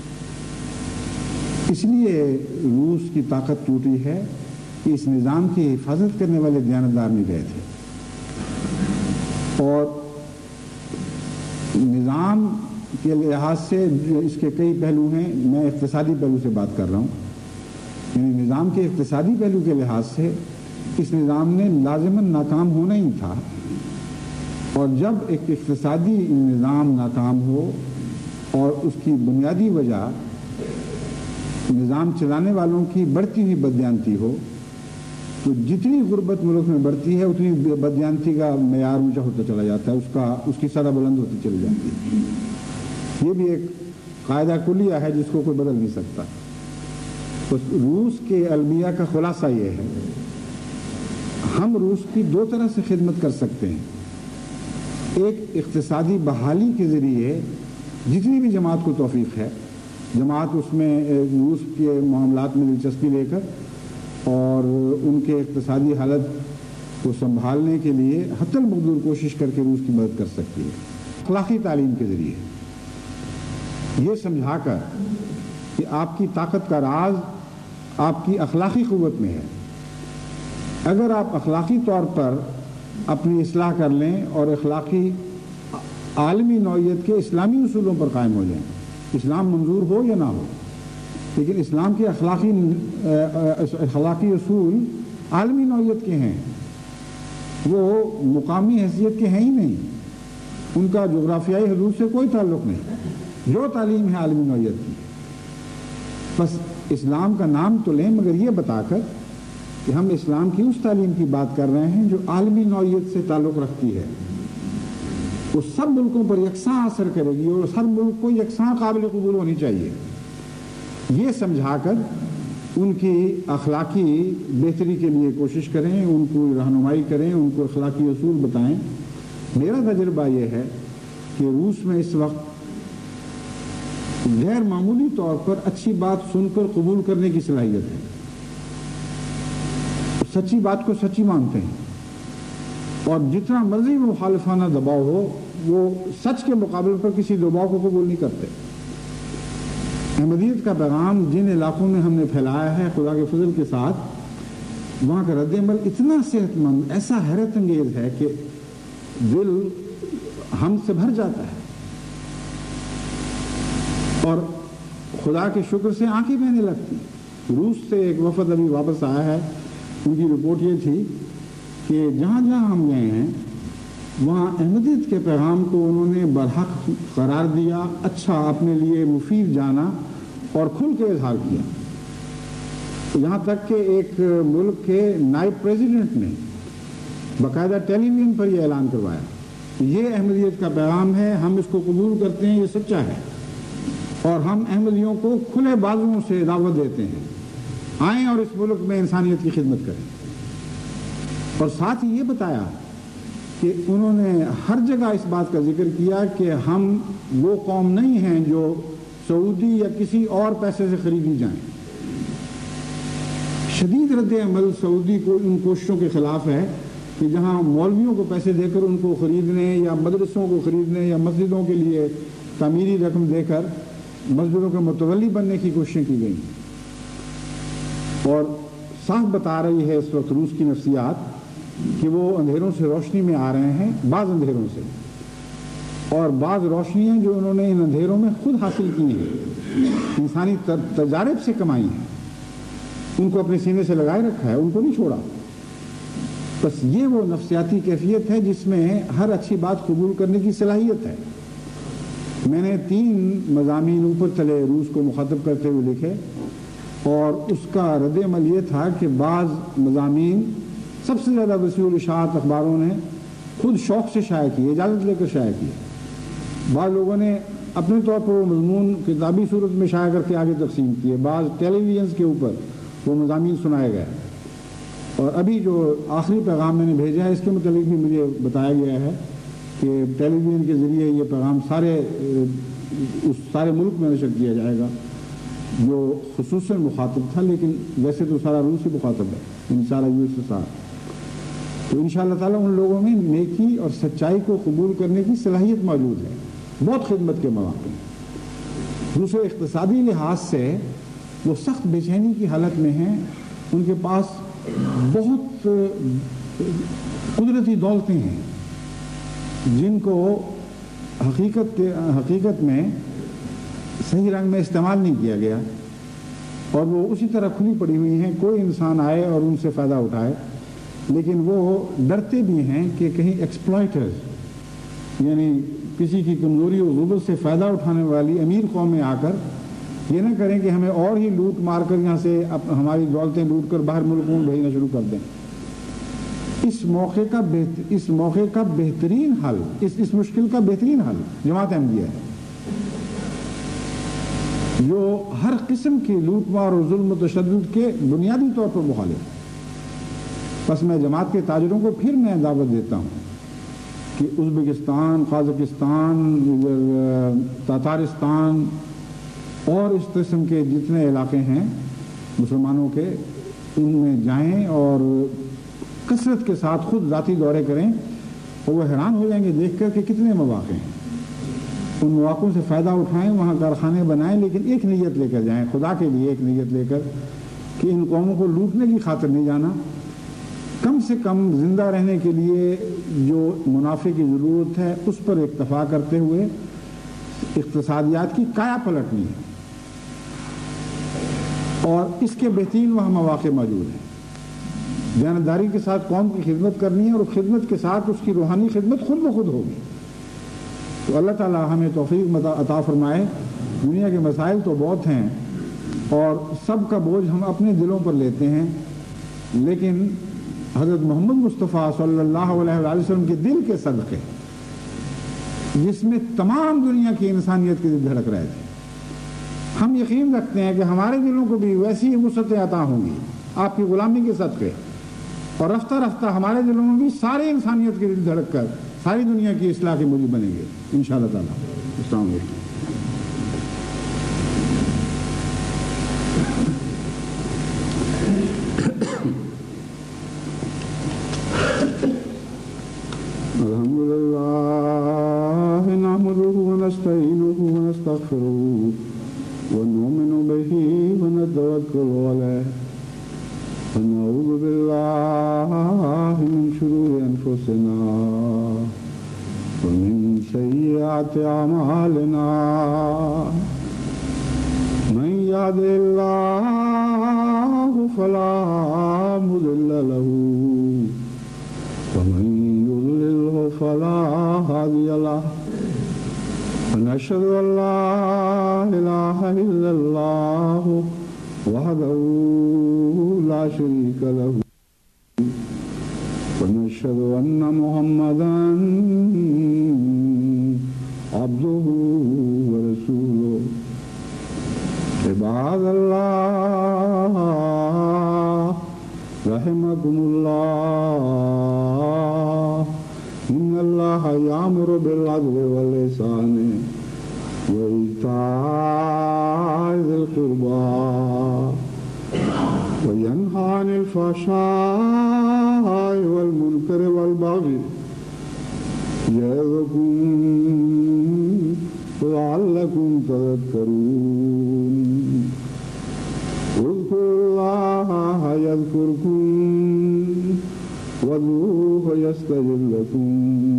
اس لیے روس کی طاقت ٹوٹی ہے کہ اس نظام کی حفاظت کرنے والے دیانتدار نہیں رہے تھے اور نظام کے لحاظ سے اس کے کئی پہلو ہیں. میں اقتصادی پہلو سے بات کر رہا ہوں. یعنی نظام کے اقتصادی پہلو کے لحاظ سے اس نظام نے لازماً ناکام ہونا ہی تھا اور جب ایک اقتصادی نظام ناکام ہو اور اس کی بنیادی وجہ نظام چلانے والوں کی بڑھتی ہوئی بددیانتی ہو تو جتنی غربت ملک میں بڑھتی ہے اتنی بددیانتی کا معیار اونچا ہوتا چلا جاتا ہے, اس کی سطح بلند ہوتی چلی جاتی ہے. یہ بھی ایک قاعدہ کلیہ ہے جس کو کوئی بدل نہیں سکتا. تو روس کے المیہ کا خلاصہ یہ ہے ہم روس کی دو طرح سے خدمت کر سکتے ہیں. ایک اقتصادی بحالی کے ذریعے جتنی بھی جماعت کو توفیق ہے جماعت اس میں روس کے معاملات میں دلچسپی لے کر اور ان کے اقتصادی حالت کو سنبھالنے کے لیے حتی المقدور کوشش کر کے روس کی مدد کر سکتی ہے. اخلاقی تعلیم کے ذریعے یہ سمجھا کر کہ آپ کی طاقت کا راز آپ کی اخلاقی قوت میں ہے. اگر آپ اخلاقی طور پر اپنی اصلاح کر لیں اور اخلاقی عالمی نوعیت کے اسلامی اصولوں پر قائم ہو جائیں, اسلام منظور ہو یا نہ ہو, لیکن اسلام کے اخلاقی اصول عالمی نوعیت کے ہیں, وہ مقامی حیثیت کے ہیں ہی نہیں, ان کا جغرافیائی حدود سے کوئی تعلق نہیں. جو تعلیم ہے عالمی نوعیت کی, بس اسلام کا نام تو لیں مگر یہ بتا کر کہ ہم اسلام کی اس تعلیم کی بات کر رہے ہیں جو عالمی نوعیت سے تعلق رکھتی ہے, وہ سب ملکوں پر یکساں اثر کرے گی اور ہر ملک کو یکساں قابل قبول ہونی چاہیے. یہ سمجھا کر ان کی اخلاقی بہتری کے لیے کوشش کریں, ان کو رہنمائی کریں, ان کو اخلاقی اصول بتائیں. میرا تجربہ یہ ہے کہ روس میں اس وقت غیر معمولی طور پر اچھی بات سن کر قبول کرنے کی صلاحیت ہے. سچی بات کو سچی مانتے ہیں اور جتنا مرضی مخالفانہ دباؤ ہو وہ سچ کے مقابل پر کسی دباؤ کو قبول نہیں کرتے. احمدیت کا پیغام جن علاقوں میں ہم نے پھیلایا ہے خدا کے فضل کے ساتھ وہاں کا رد عمل اتنا صحت مند, ایسا حیرت انگیز ہے کہ دل ہم سے بھر جاتا ہے اور خدا کے شکر سے آنکھیں بہنے لگتی. روس سے ایک وفد ابھی واپس آیا ہے, ان کی رپورٹ یہ تھی کہ جہاں جہاں ہم گئے ہیں وہاں احمدیت کے پیغام کو انہوں نے برحق قرار دیا, اچھا اپنے لیے مفید جانا اور کھل کے اظہار کیا. یہاں تک کہ ایک ملک کے نائب پریزیڈنٹ نے باقاعدہ ٹیلی ویژن پر یہ اعلان کروایا یہ احمدیت کا پیغام ہے, ہم اس کو قبول کرتے ہیں, یہ سچا ہے اور ہم احمدیوں کو کھلے بازوؤں سے دعوت دیتے ہیں آئیں اور اس ملک میں انسانیت کی خدمت کریں. اور ساتھ ہی یہ بتایا کہ انہوں نے ہر جگہ اس بات کا ذکر کیا کہ ہم وہ قوم نہیں ہیں جو سعودی یا کسی اور پیسے سے خریدی جائیں. شدید رد عمل سعودی کو ان کوششوں کے خلاف ہے کہ جہاں مولویوں کو پیسے دے کر ان کو خریدنے یا مدرسوں کو خریدنے یا مسجدوں کے لیے تعمیری رقم دے کر مسجدوں کے متولی بننے کی کوششیں کی گئیں. اور صاف بتا رہی ہے اس وقت روس کی نفسیات کہ وہ اندھیروں سے روشنی میں آ رہے ہیں, بعض اندھیروں سے, اور بعض روشنیاں جو انہوں نے ان اندھیروں میں خود حاصل کی ہیں, انسانی تجارب سے کمائی ہیں, ان کو اپنے سینے سے لگائے رکھا ہے, ان کو نہیں چھوڑا. بس یہ وہ نفسیاتی کیفیت ہے جس میں ہر اچھی بات قبول کرنے کی صلاحیت ہے. میں نے 3 مضامین اوپر چلے روس کو مخاطب کرتے ہوئے لکھے، اور اس کا رد عمل یہ تھا کہ بعض مضامین سب سے زیادہ وسیع الاشاعت اخباروں نے خود شوق سے شائع کیے، اجازت لے کر شائع کیے. بعض لوگوں نے اپنے طور پر وہ مضمون کتابی صورت میں شائع کر کے آگے تقسیم کیے، بعض ٹیلی ویژنز کے اوپر وہ مضامین سنائے گئے. اور ابھی جو آخری پیغام میں نے بھیجا ہے اس کے متعلق بھی مجھے بتایا گیا ہے کہ ٹیلی ویژن کے ذریعے یہ پیغام سارے ملک میں نشر کیا جائے گا، جو خصوصاً مخاطب تھا، لیکن ویسے تو سارا روس ہی مخاطب ہے، سارا USSR. تو انشاءاللہ تعالیٰ ان لوگوں میں نیکی اور سچائی کو قبول کرنے کی صلاحیت موجود ہے، بہت خدمت کے مواقع. دوسرے اقتصادی لحاظ سے وہ سخت بے چینی کی حالت میں ہیں، ان کے پاس بہت قدرتی دولتیں ہیں جن کو حقیقت میں صحیح رنگ میں استعمال نہیں کیا گیا، اور وہ اسی طرح کھلی پڑی ہوئی ہیں. کوئی انسان آئے اور ان سے فائدہ اٹھائے، لیکن وہ ڈرتے بھی ہیں کہ کہیں ایکسپلائٹرز، یعنی کسی کی کمزوری و غربت سے فائدہ اٹھانے والی امیر قوم میں آ کر یہ نہ کریں کہ ہمیں اور ہی لوٹ مار کر یہاں سے ہماری دولتیں لوٹ کر باہر ملکوں میں بھیجنا شروع کر دیں. اس موقع کا بہترین حل، اس مشکل کا بہترین حل جماعت احمدیہ ہے، جو ہر قسم کی لوٹ مار اور ظلم و تشدد کے بنیادی طور پر مخالف. بس میں جماعت کے تاجروں کو پھر میں دعوت دیتا ہوں کہ ازبکستان، قازقستان، تاتارستان اور اس قسم کے جتنے علاقے ہیں مسلمانوں کے، ان میں جائیں اور کثرت کے ساتھ خود ذاتی دورے کریں، اور وہ حیران ہو جائیں گے دیکھ کر کہ کتنے مواقع ہیں. ان مواقعوں سے فائدہ اٹھائیں، وہاں کارخانے بنائیں، لیکن ایک نیت لے کر جائیں، خدا کے لیے ایک نیت لے کر کہ ان قوموں کو لوٹنے کی خاطر نہیں جانا، کم سے کم زندہ رہنے کے لیے جو منافع کی ضرورت ہے اس پر اکتفا کرتے ہوئے اقتصادیات کی کایا پلٹنی ہے. اور اس کے بہترین وہاں مواقع موجود ہیں. دیانتداری کے ساتھ قوم کی خدمت کرنی ہے، اور خدمت کے ساتھ اس کی روحانی خدمت خود بخود ہوگی. تو اللہ تعالیٰ ہمیں توفیق عطا فرمائے. دنیا کے مسائل تو بہت ہیں اور سب کا بوجھ ہم اپنے دلوں پر لیتے ہیں، لیکن حضرت محمد مصطفیٰ صلی اللہ علیہ وآلہ وسلم کے دل کے صدقے، جس میں تمام دنیا کی انسانیت کے دل دھڑک رہے تھے، ہم یقین رکھتے ہیں کہ ہمارے دلوں کو بھی ویسی ہی وسعتیں عطا ہوں گی آپ کی غلامی کے صدقے، اور رفتہ رفتہ ہمارے دلوں میں بھی سارے انسانیت کے دل دھڑک کر ساری دنیا کی اصلاح کے موجب بنیں گے انشاءاللہ تعالیٰ. السلام علیکم. الحمد لله نحمده ونستعينه ونستغفره ونؤمن به ونتوكل عليه ونعوذ بالله من شرور أنفسنا ومن سيئات أعمالنا من يهده الله فلا مضل له ومن يضلله فلا هادي له ونشهد أن لا إله إلا الله وحده لا شريك له ونشهد أن محمدا عبده ورسوله. عباد الله رحمكم الله إن الله يأمر بالعدل والإحسان وإيتاء ذي القربى وينهى عن الفحشاء والمنكر والبغي يعظكم لعلكم تذكرون. اذكروا الله يذكركم وادعوه يستجب لكم